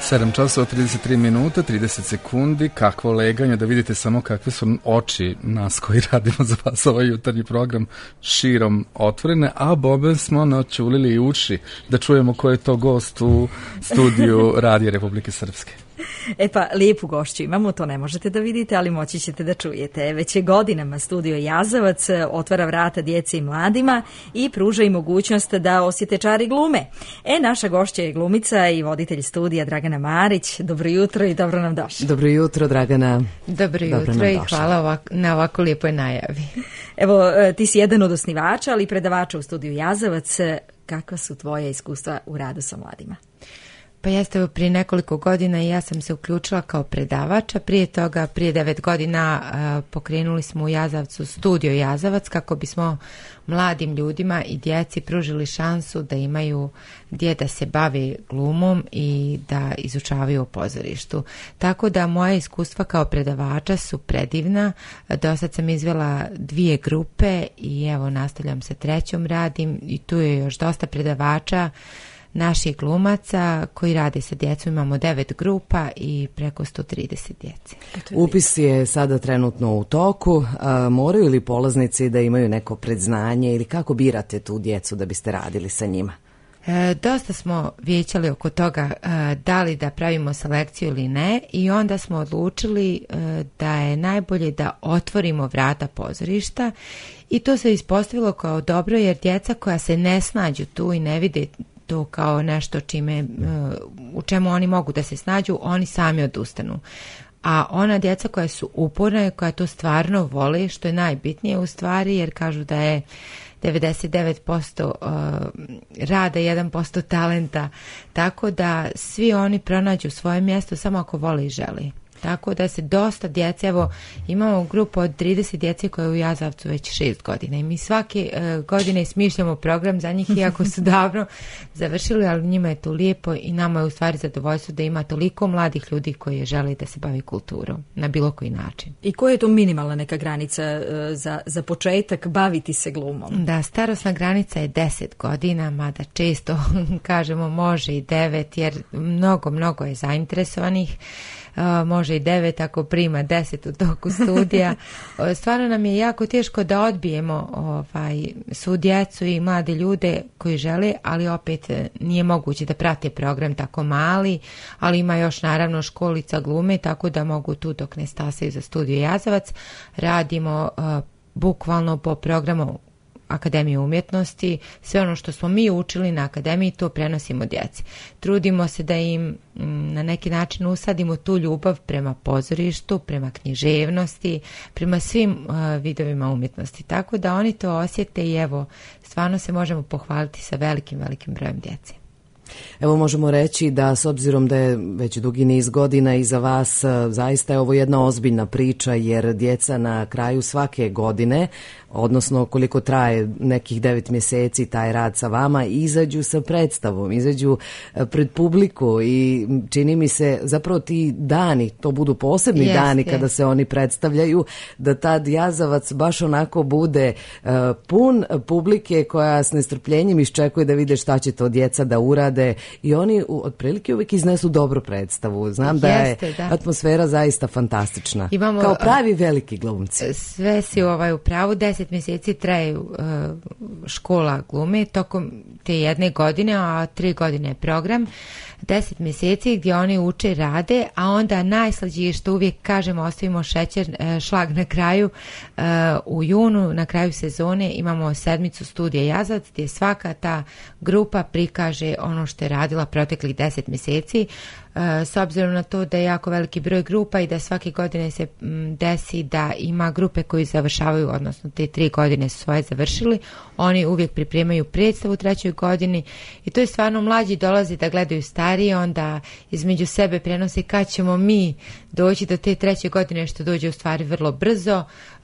7 časova 33 minuta, 30 sekundi, kakvo leganje, da vidite samo kakve su oči nas koji radimo za vas ovaj jutarnji program širom otvorene, a Bobe smo načulili i uši da čujemo ko je to gost u studiju Radija Republike Srpske. E pa, lijepu gošću imamo, to ne možete da vidite, ali moći ćete da čujete. Već je godinama studio Jazavac otvara vrata djeci i mladima i pruža i mogućnost da osjete čari glume. Naša gošća je glumica i voditelj studija Dragana Marić. Dobro jutro i dobro nam došli. Dobro jutro, Dragana. Dobro jutro i hvala na ovako lijepoj najavi. Evo, ti si jedan od osnivača, ali i predavača u studiju Jazavac. Kakva su tvoje iskustva u radu sa mladima? Pa jeste, prije nekoliko godina i ja sam se uključila kao predavača. Prije toga, prije 9 godina pokrenuli smo u Jazavcu studio Jazavac kako bismo mladim ljudima i djeci pružili šansu da imaju gdje da se bave glumom i da izučavaju o pozorištu. Tako da moja iskustva kao predavača su predivna. Do sad sam izvela 2 grupe i evo nastavljam sa 3. radim i tu je još dosta predavača naših glumaca koji rade sa djecom. Imamo 9 grupa i preko 130 djece. Upis je sada trenutno u toku. Moraju li polaznici da imaju neko predznanje ili kako birate tu djecu da biste radili sa njima? Dosta smo vijećali oko toga da li da pravimo selekciju ili ne i onda smo odlučili da je najbolje da otvorimo vrata pozorišta i to se ispostavilo kao dobro jer djeca koja se ne snađu tu i ne vide to kao nešto u čemu oni mogu da se snađu, oni sami odustanu. A ona djeca koja su uporna i koja to stvarno vole, što je najbitnije u stvari, jer kažu da je 99% rada, 1% talenta, tako da svi oni pronađu svoje mjesto samo ako vole i žele. Tako da se dosta djece, evo imamo grupu od 30 djece koje je u Jazavcu već 6 godina i mi svake godine smišljamo program za njih iako su davno završili, ali njima je to lijepo i nama je u stvari zadovoljstvo da ima toliko mladih ljudi koji žele da se bavi kulturom na bilo koji način. I koja je to minimalna neka granica za početak baviti se glumom? Da, starosna granica je 10 godina, mada često kažemo može i 9 jer mnogo je zainteresovanih. Može i 9 ako prima 10 u toku studija. Stvarno nam je jako teško da odbijemo svu djecu i mlade ljude koji žele, ali opet nije moguće da prate program tako mali, ali ima još naravno školica glume, tako da mogu tu dok ne stasaju za studio Jazavac. Radimo bukvalno po programu Akademije umjetnosti, sve ono što smo mi učili na akademiji to prenosimo djeci. Trudimo se da im na neki način usadimo tu ljubav prema pozorištu, prema književnosti, prema svim vidovima umjetnosti. Tako da oni to osjete i evo, stvarno se možemo pohvaliti sa velikim brojem djece. Evo možemo reći da s obzirom da je već dugi niz godina iza vas, zaista je ovo jedna ozbiljna priča jer djeca na kraju svake godine, odnosno koliko traje nekih 9 mjeseci taj rad sa vama, izađu sa predstavom, izađu pred publiku i čini mi se zapravo ti dani, to budu posebni dani kada se oni predstavljaju, da tad Jazavac baš onako bude pun publike koja s nestrpljenjem iščekuje da vide šta će to djeca da urade i oni otprilike uvijek iznesu dobru predstavu. Znam da je atmosfera zaista fantastična. Kao pravi veliki glumci. Sve si u pravu, 10 mjeseci traju škola glume tokom te 1 godine, a 3 godine je program. 10 mjeseci gdje oni uče, rade, a onda najslađe je što uvijek kažemo, ostavimo šlag na kraju. U junu, na kraju sezone, imamo 7. studija Jazavac gdje svaka ta grupa prikaže ono što je radila proteklih 10 mjeseci. S obzirom na to da je jako veliki broj grupa i da svake godine se desi da ima grupe koji završavaju, odnosno te 3 godine su svoje završili, oni uvijek pripremaju predstavu u 3. godini i to je stvarno, mlađi dolazi da gledaju starije, onda između sebe prenose kad ćemo mi doći do te 3. godine, što dođe u stvari vrlo brzo.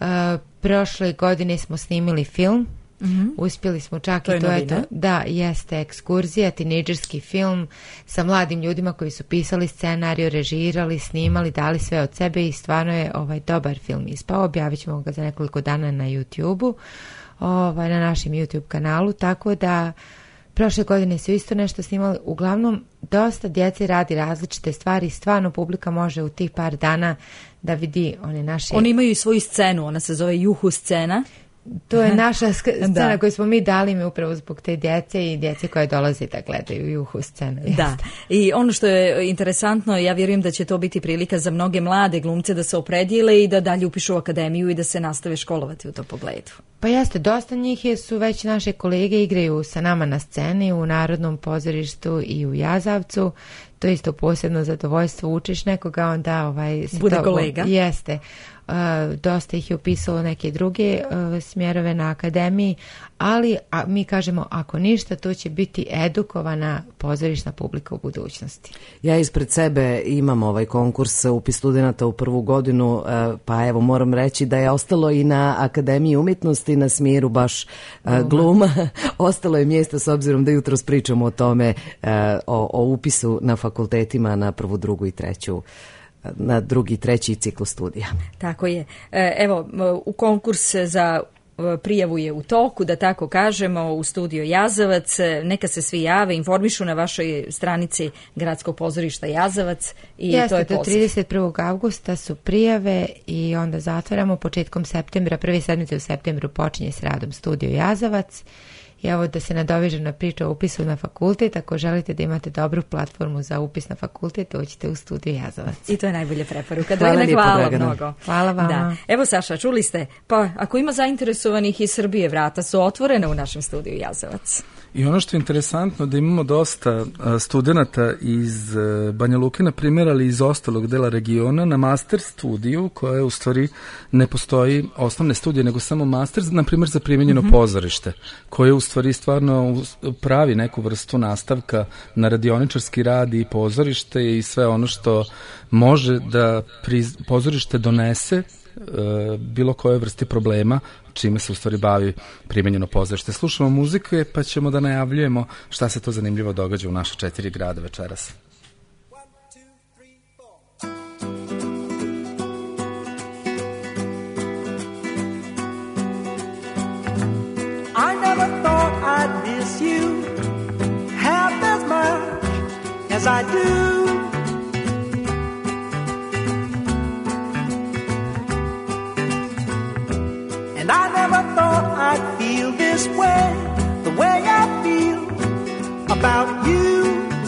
Prošle godine smo snimili film. Uspjeli smo čak i to, da, jeste ekskurzija, tinejdžerski film sa mladim ljudima koji su pisali scenariju, režirali, snimali, dali sve od sebe i stvarno je dobar film ispao. Objavit ćemo ga za nekoliko dana na YouTube-u, na našem YouTube kanalu, tako da Prošle godine su isto nešto snimali. Uglavnom, dosta djece radi različite stvari. Stvarno publika može u tih par dana da vidi one naše... Oni imaju i svoju scenu, ona se zove Juhu scena. To je naša scena koju smo mi dali mi upravo zbog te djece i djece koje dolaze da gledaju Juhu scenu. Da, i ono što je interesantno, ja vjerujem da će to biti prilika za mnoge mlade glumce da se opredijele i da dalje upišu u akademiju i da se nastave školovati u tom pogledu. Pa jeste, dosta njih su već naše kolege, igraju sa nama na sceni u Narodnom pozorištu i u Jazavcu. To je isto posebno zadovoljstvo, učiš nekoga, onda bude kolega. Jeste. Dosta ih je upisalo neke druge smjerove na akademiji, ali mi kažemo ako ništa, to će biti edukovana pozorišna publika u budućnosti. Ja ispred sebe imam ovaj konkurs upis studenata u prvu godinu, pa evo moram reći da je ostalo i na Akademiji umjetnosti na smjeru baš gluma. Ostalo je mjesta s obzirom da jutros pričamo o tome, o upisu na fakultetima na prvu, drugu i treću, na drugi i treći ciklus studija. Tako je. Evo, u konkurs za prijavu je u toku, da tako kažemo, u studio Jazavac. Neka se svi jave, informišu na vašoj stranici Gradskog pozorišta Jazavac. I jeste, to je do 31. avgusta su prijave i onda zatvaramo početkom septembra, prve sedmice u septembru počinje s radom studio Jazavac. I evo da se nadovežem na priču o upisu na fakultet, ako želite da imate dobru platformu za upis na fakultet, dođite u studiju Jazavac. I to je najbolja preporuka. Hvala mnogo. Hvala vama. Da. Evo Saša, čuli ste, pa ako ima zainteresovanih iz Srbije, vrata su otvorene u našem studiju Jazavac. I ono što je interesantno da imamo dosta studenata iz Banja Luke, na primjer, ali iz ostalog dela regiona na master studiju, koja je u stvari ne postoji osnovne studije, nego samo master, na primjer za primijenjeno pozorište, koje u stvari stvarno pravi neku vrstu nastavka na radioničarski rad i pozorište i sve ono što može da pozorište donese bilo koje vrsti problema čime se u stvari bavi primenjeno pozorište. Slušamo muzike pa ćemo da najavljujemo šta se to zanimljivo događa u naše 4 grada večeras. I never thought I'd miss you half as much as I do. And I never thought I'd feel this way, the way I feel about you.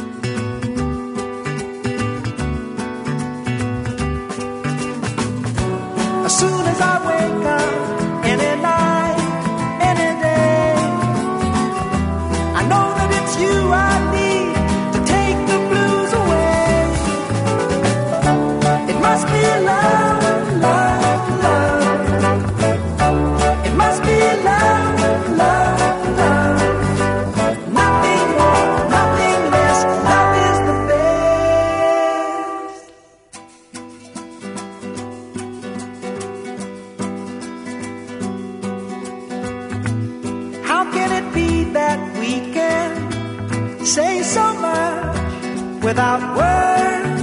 As soon as I wake up, any night, any day, I know that it's you I need to take the blues away. It must be love, love, love. Must be love, love, love. Nothing more, nothing less. Love is the best. How can it be that we can say so much without words?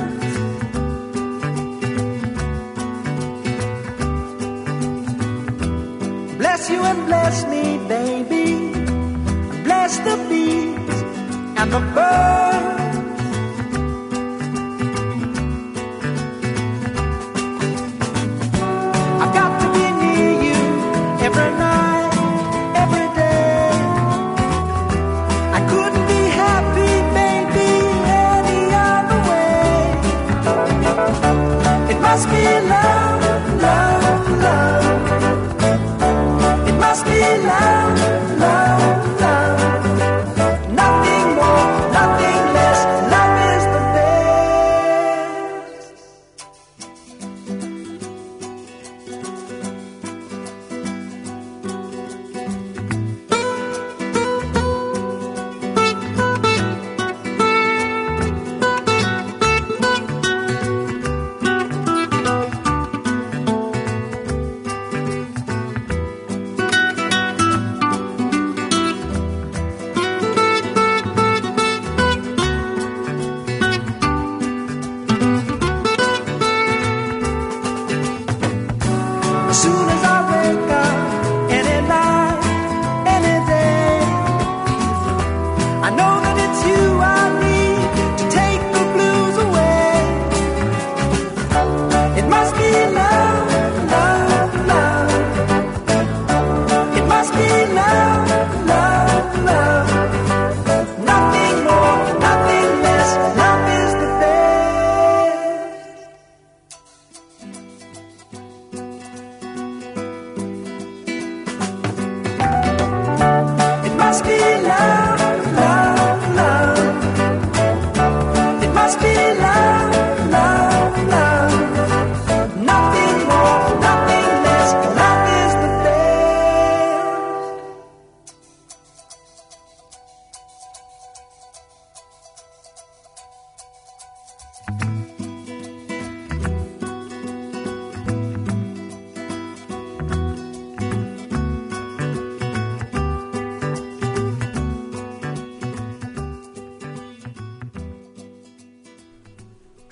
Bless you and bless me, baby. Bless the bees and the birds. I've got to be near you every night, every day. I couldn't be happy, baby, any other way. It must be love, love, love. Must be love, love, love. Nothing more, nothing less.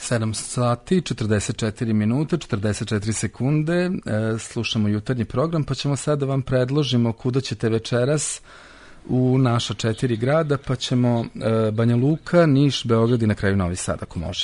7 sati, 44 minuta, 44 sekunde. Slušamo jutarnji program, pa ćemo sad da vam predložimo kuda ćete večeras u naša 4 grada, pa ćemo Banja Luka, Niš, Beograd i na kraju Novi Sad, ako može.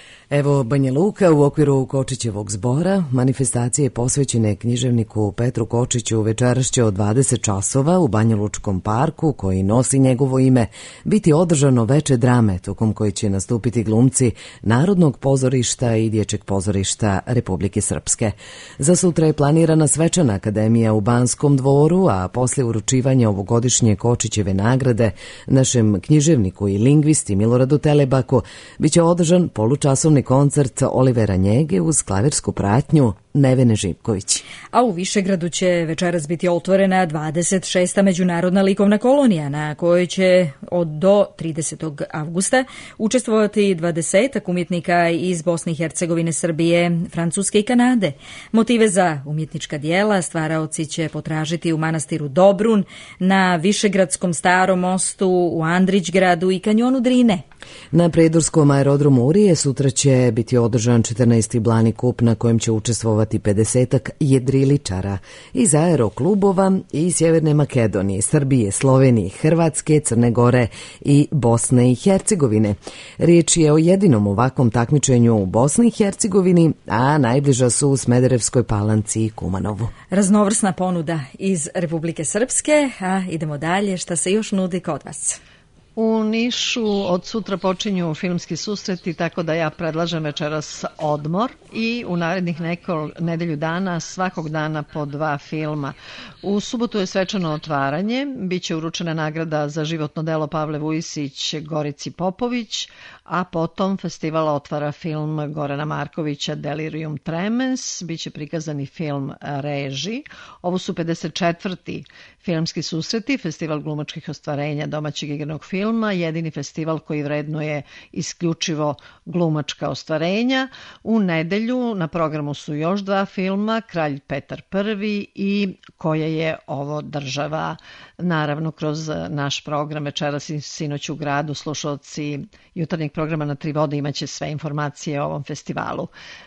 Evo Banja Luka u okviru Kočićevog zbora. Manifestacije posvećene književniku Petru Kočiću večeras će od 20 časova u Banja Lučkom parku, koji nosi njegovo ime, biti održano veče drame, tokom koje će nastupiti glumci Narodnog pozorišta i Dječjeg pozorišta Republike Srpske. Za sutra je planirana svečana akademija u Banskom dvoru, a posle uručivanja ovogodišnje Kočićeve nagrade našem književniku i lingvisti Miloradu Telebaku biće održan polučasovni koncert Olivera Njege uz klavirsku pratnju Nevene Živković. A u Višegradu će večeras biti otvorena 26. međunarodna likovna kolonija, na kojoj će do 30. avgusta učestvovati 20 umjetnika iz Bosne i Hercegovine, Srbije, Francuske i Kanade. Motive za umjetnička dijela stvaraoci će potražiti u manastiru Dobrun, na Višegradskom Starom mostu, u Andrićgradu i kanjonu Drine. Na Predorskom aerodromu Urije sutra će biti održan 14. Blani kup na kojem će učestvovati 50-ak jedriličara iz aeroklubova i Sjeverne Makedonije, Srbije, Slovenije, Hrvatske, Crne Gore i Bosne i Hercegovine. Riječ je o jedinom ovakvom takmičenju u Bosni i Hercegovini, a najbliža su u Smederevskoj Palanci i Kumanovu. Raznovrsna ponuda iz Republike Srpske, a idemo dalje, šta se još nudi kod vas? U Nišu od sutra počinju filmski susreti, tako da ja predlažem večeras odmor i u narednih nedelju dana svakog dana po 2 filma. U subotu je svečano otvaranje, biće uručena nagrada za životno delo Pavle Vujisić Gorici Popović, a potom festival otvara film Gorana Markovića Delirium Tremens, biće prikazani film Reži. Ovo su 54. filmski susreti, festival glumačkih ostvarenja domaćeg igranog filma, jedini festival koji vrednuje isključivo glumačka ostvarenja. U nedelju na programu su još 2 filma, Kralj Petar I i Koja je ovo država. Naravno, kroz naš program večeras i sinoć u gradu slušalci jutarnjeg programa na 3 vode imaće sve informacije o ovom festivalu.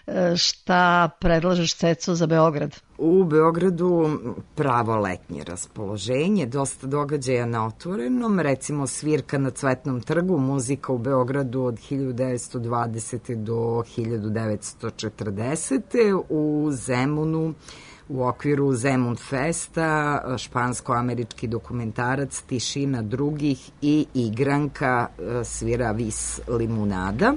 Šta predlažeš, Ceco, za Beograd? U Beogradu pravo letnje raspoloženje, dosta događaja na otvorenom, recimo svirka na Cvetnom trgu, muzika u Beogradu od 1920. do 1940. U Zemunu, u okviru Zemun Festa, špansko-američki dokumentarac Tišina drugih i igranka svira Vis Limunada.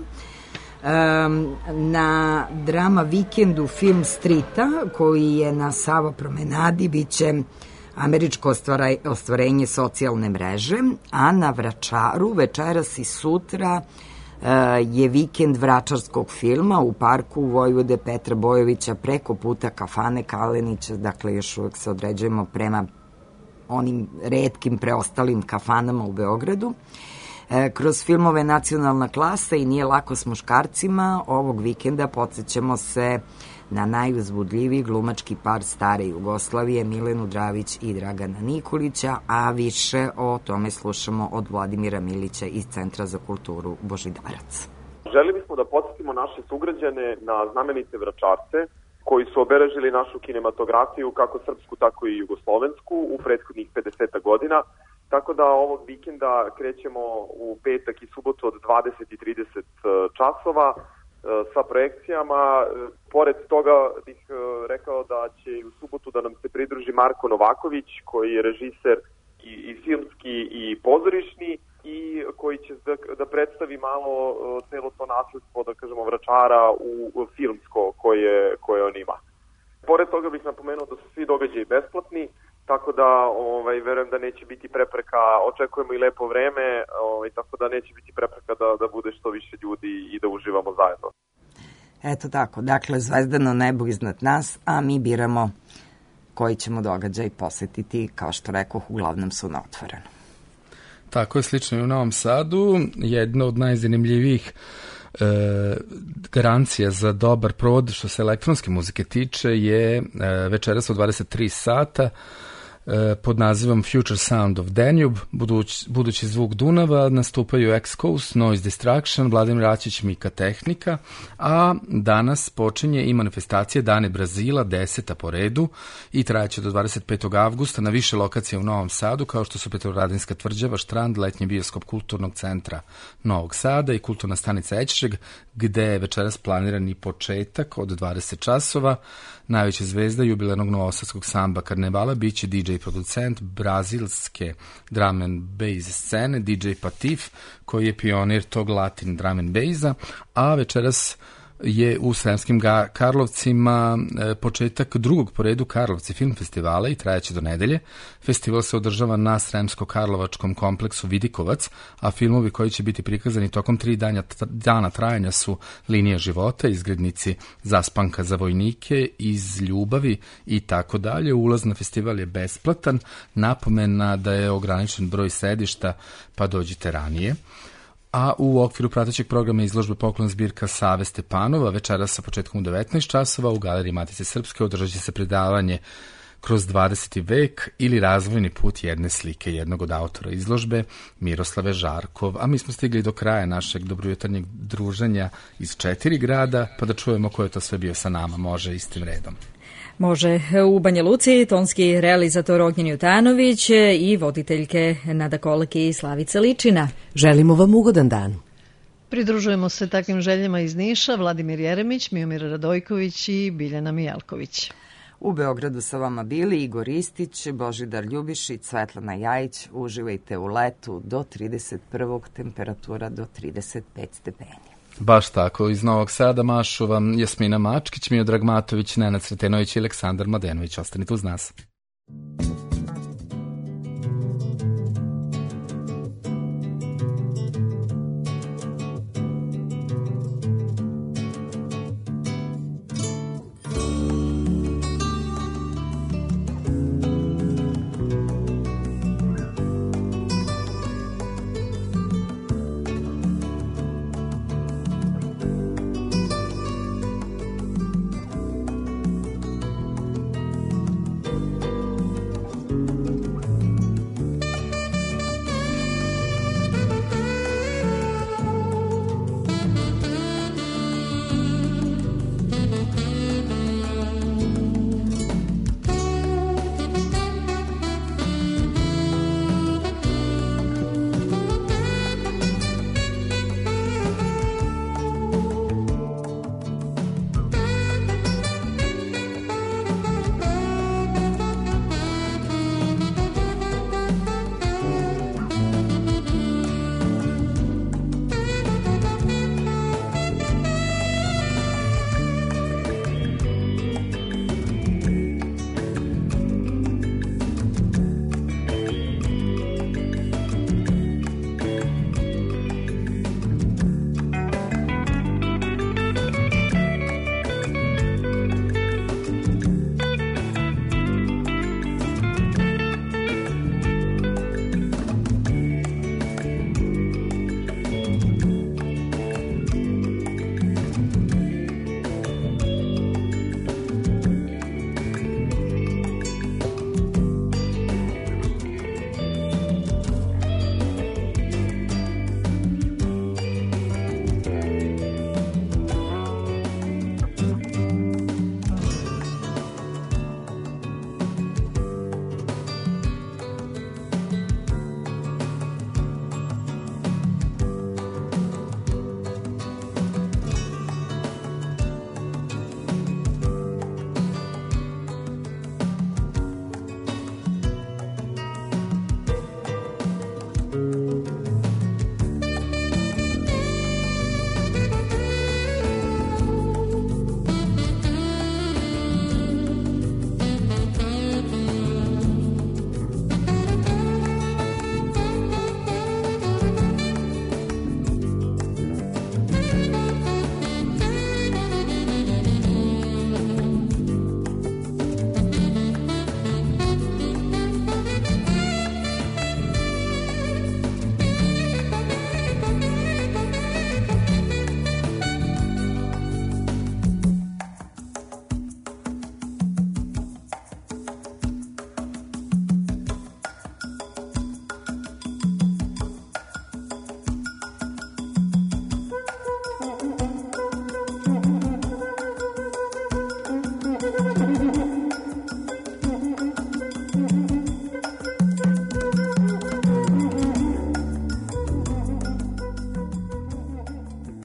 Na drama vikendu Film Streeta, koji je na Sava promenadi, biće američko ostvarenje socijalne mreže, a na Vračaru večeras i sutra je vikend vračarskog filma u parku Vojvode Petra Bojovića preko puta kafane Kalenića, dakle još uvek se određujemo prema onim retkim preostalim kafanama u Beogradu. Kroz filmove Nacionalna klasa i Nije lako s muškarcima ovog vikenda podsjećamo se na najuzbudljiviji glumački par stare Jugoslavije, Milenu Dravić i Dragana Nikolića, a više o tome slušamo od Vladimira Milića iz Centra za kulturu Božidarac. Želeli smo da podsjetimo naše sugrađane na znamenite Vračarce, koji su obeležili našu kinematografiju, kako srpsku, tako i jugoslovensku, u prethodnih 50 godina. Tako da ovog vikenda krećemo u petak i subotu od 20 i 30 časova sa projekcijama. Pored toga bih rekao da će i u subotu da nam se pridruži Marko Novaković, koji je režiser i filmski i pozorišni i koji će da predstavi malo celo to nasledstvo, da kažemo, Vračara u filmsko koje on ima. Pored toga bih napomenuo da su svi događaji besplatni, tako da verujem da neće biti prepreka, očekujemo i lepo vreme, tako da neće biti prepreka da bude što više ljudi i da uživamo zajedno. Eto tako, dakle zvezdano nebo iznad nas, a mi biramo koji ćemo događaj posetiti, kao što rekoh, uglavnom su na otvoreno. Tako je, slično i u Novom Sadu. Jedna od najzanimljivijih garancija za dobar provod što se elektronske muzike tiče je večeras od 23 sata pod nazivom Future Sound of Danube, budući zvuk Dunava, nastupaju X-Coast, Noise Distraction, Vladimir Račić, Mika Tehnika, a danas počinje i manifestacija Dane Brazila, 10. po redu i trajaće do 25. avgusta na više lokacija u Novom Sadu, kao što su Petrovaradinska tvrđava, Štrand, letnji bioskop Kulturnog centra Novog Sada i kulturna stanica Eččeg, gde je večeras planirani početak od 20 časova. Najveća zvezda jubilarnog novosadskog samba karnevala biće DJ producent brazilske drum and bass scene DJ Patif, koji je pionir tog Latin drum and bassa, a večeras je u Sremskim Karlovcima početak drugog po redu Karlovci film festivala i trajaće do nedelje. Festival se održava na Sremsko-Karlovačkom kompleksu Vidikovac, a filmovi koji će biti prikazani tokom 3 dana trajanja su Linija života, Izgrednici, Zaspanka za vojnike, Iz ljubavi i tako dalje. Ulaz na festival je besplatan, napomena da je ograničen broj sedišta, pa dođite ranije. A u okviru pratećeg programa izložbe Poklon zbirka Save Stepanova večeras sa početkom u 19 časova u Galeriji Matice Srpske održat će se predavanje Kroz 20. vek ili razvojni put jedne slike jednog od autora izložbe, Miroslave Žarkov. A mi smo stigli do kraja našeg dobrojutarnjeg druženja iz 4 grada, pa da čujemo ko je to sve bio sa nama, može istim redom. Može u Banja Luci, tonski realizator Ognjen Jutanović i voditeljke Nada Kolek i Slavica Ličina. Želimo vam ugodan dan. Pridružujemo se takvim željama iz Niša, Vladimir Jeremić, Miomir Radojković i Biljana Mijalković. U Beogradu sa vama bili Igor Istić, Božidar Ljubišić, Svetlana Jajić. Uživajte u letu do 31. temperatura do 35 stepeni. Baš tako, iz Novog Sada mašu vam Jasmina Mačkić, Miodrag Matović, Nenad Sretenović i Aleksandar Mladenović. Ostanite uz nas.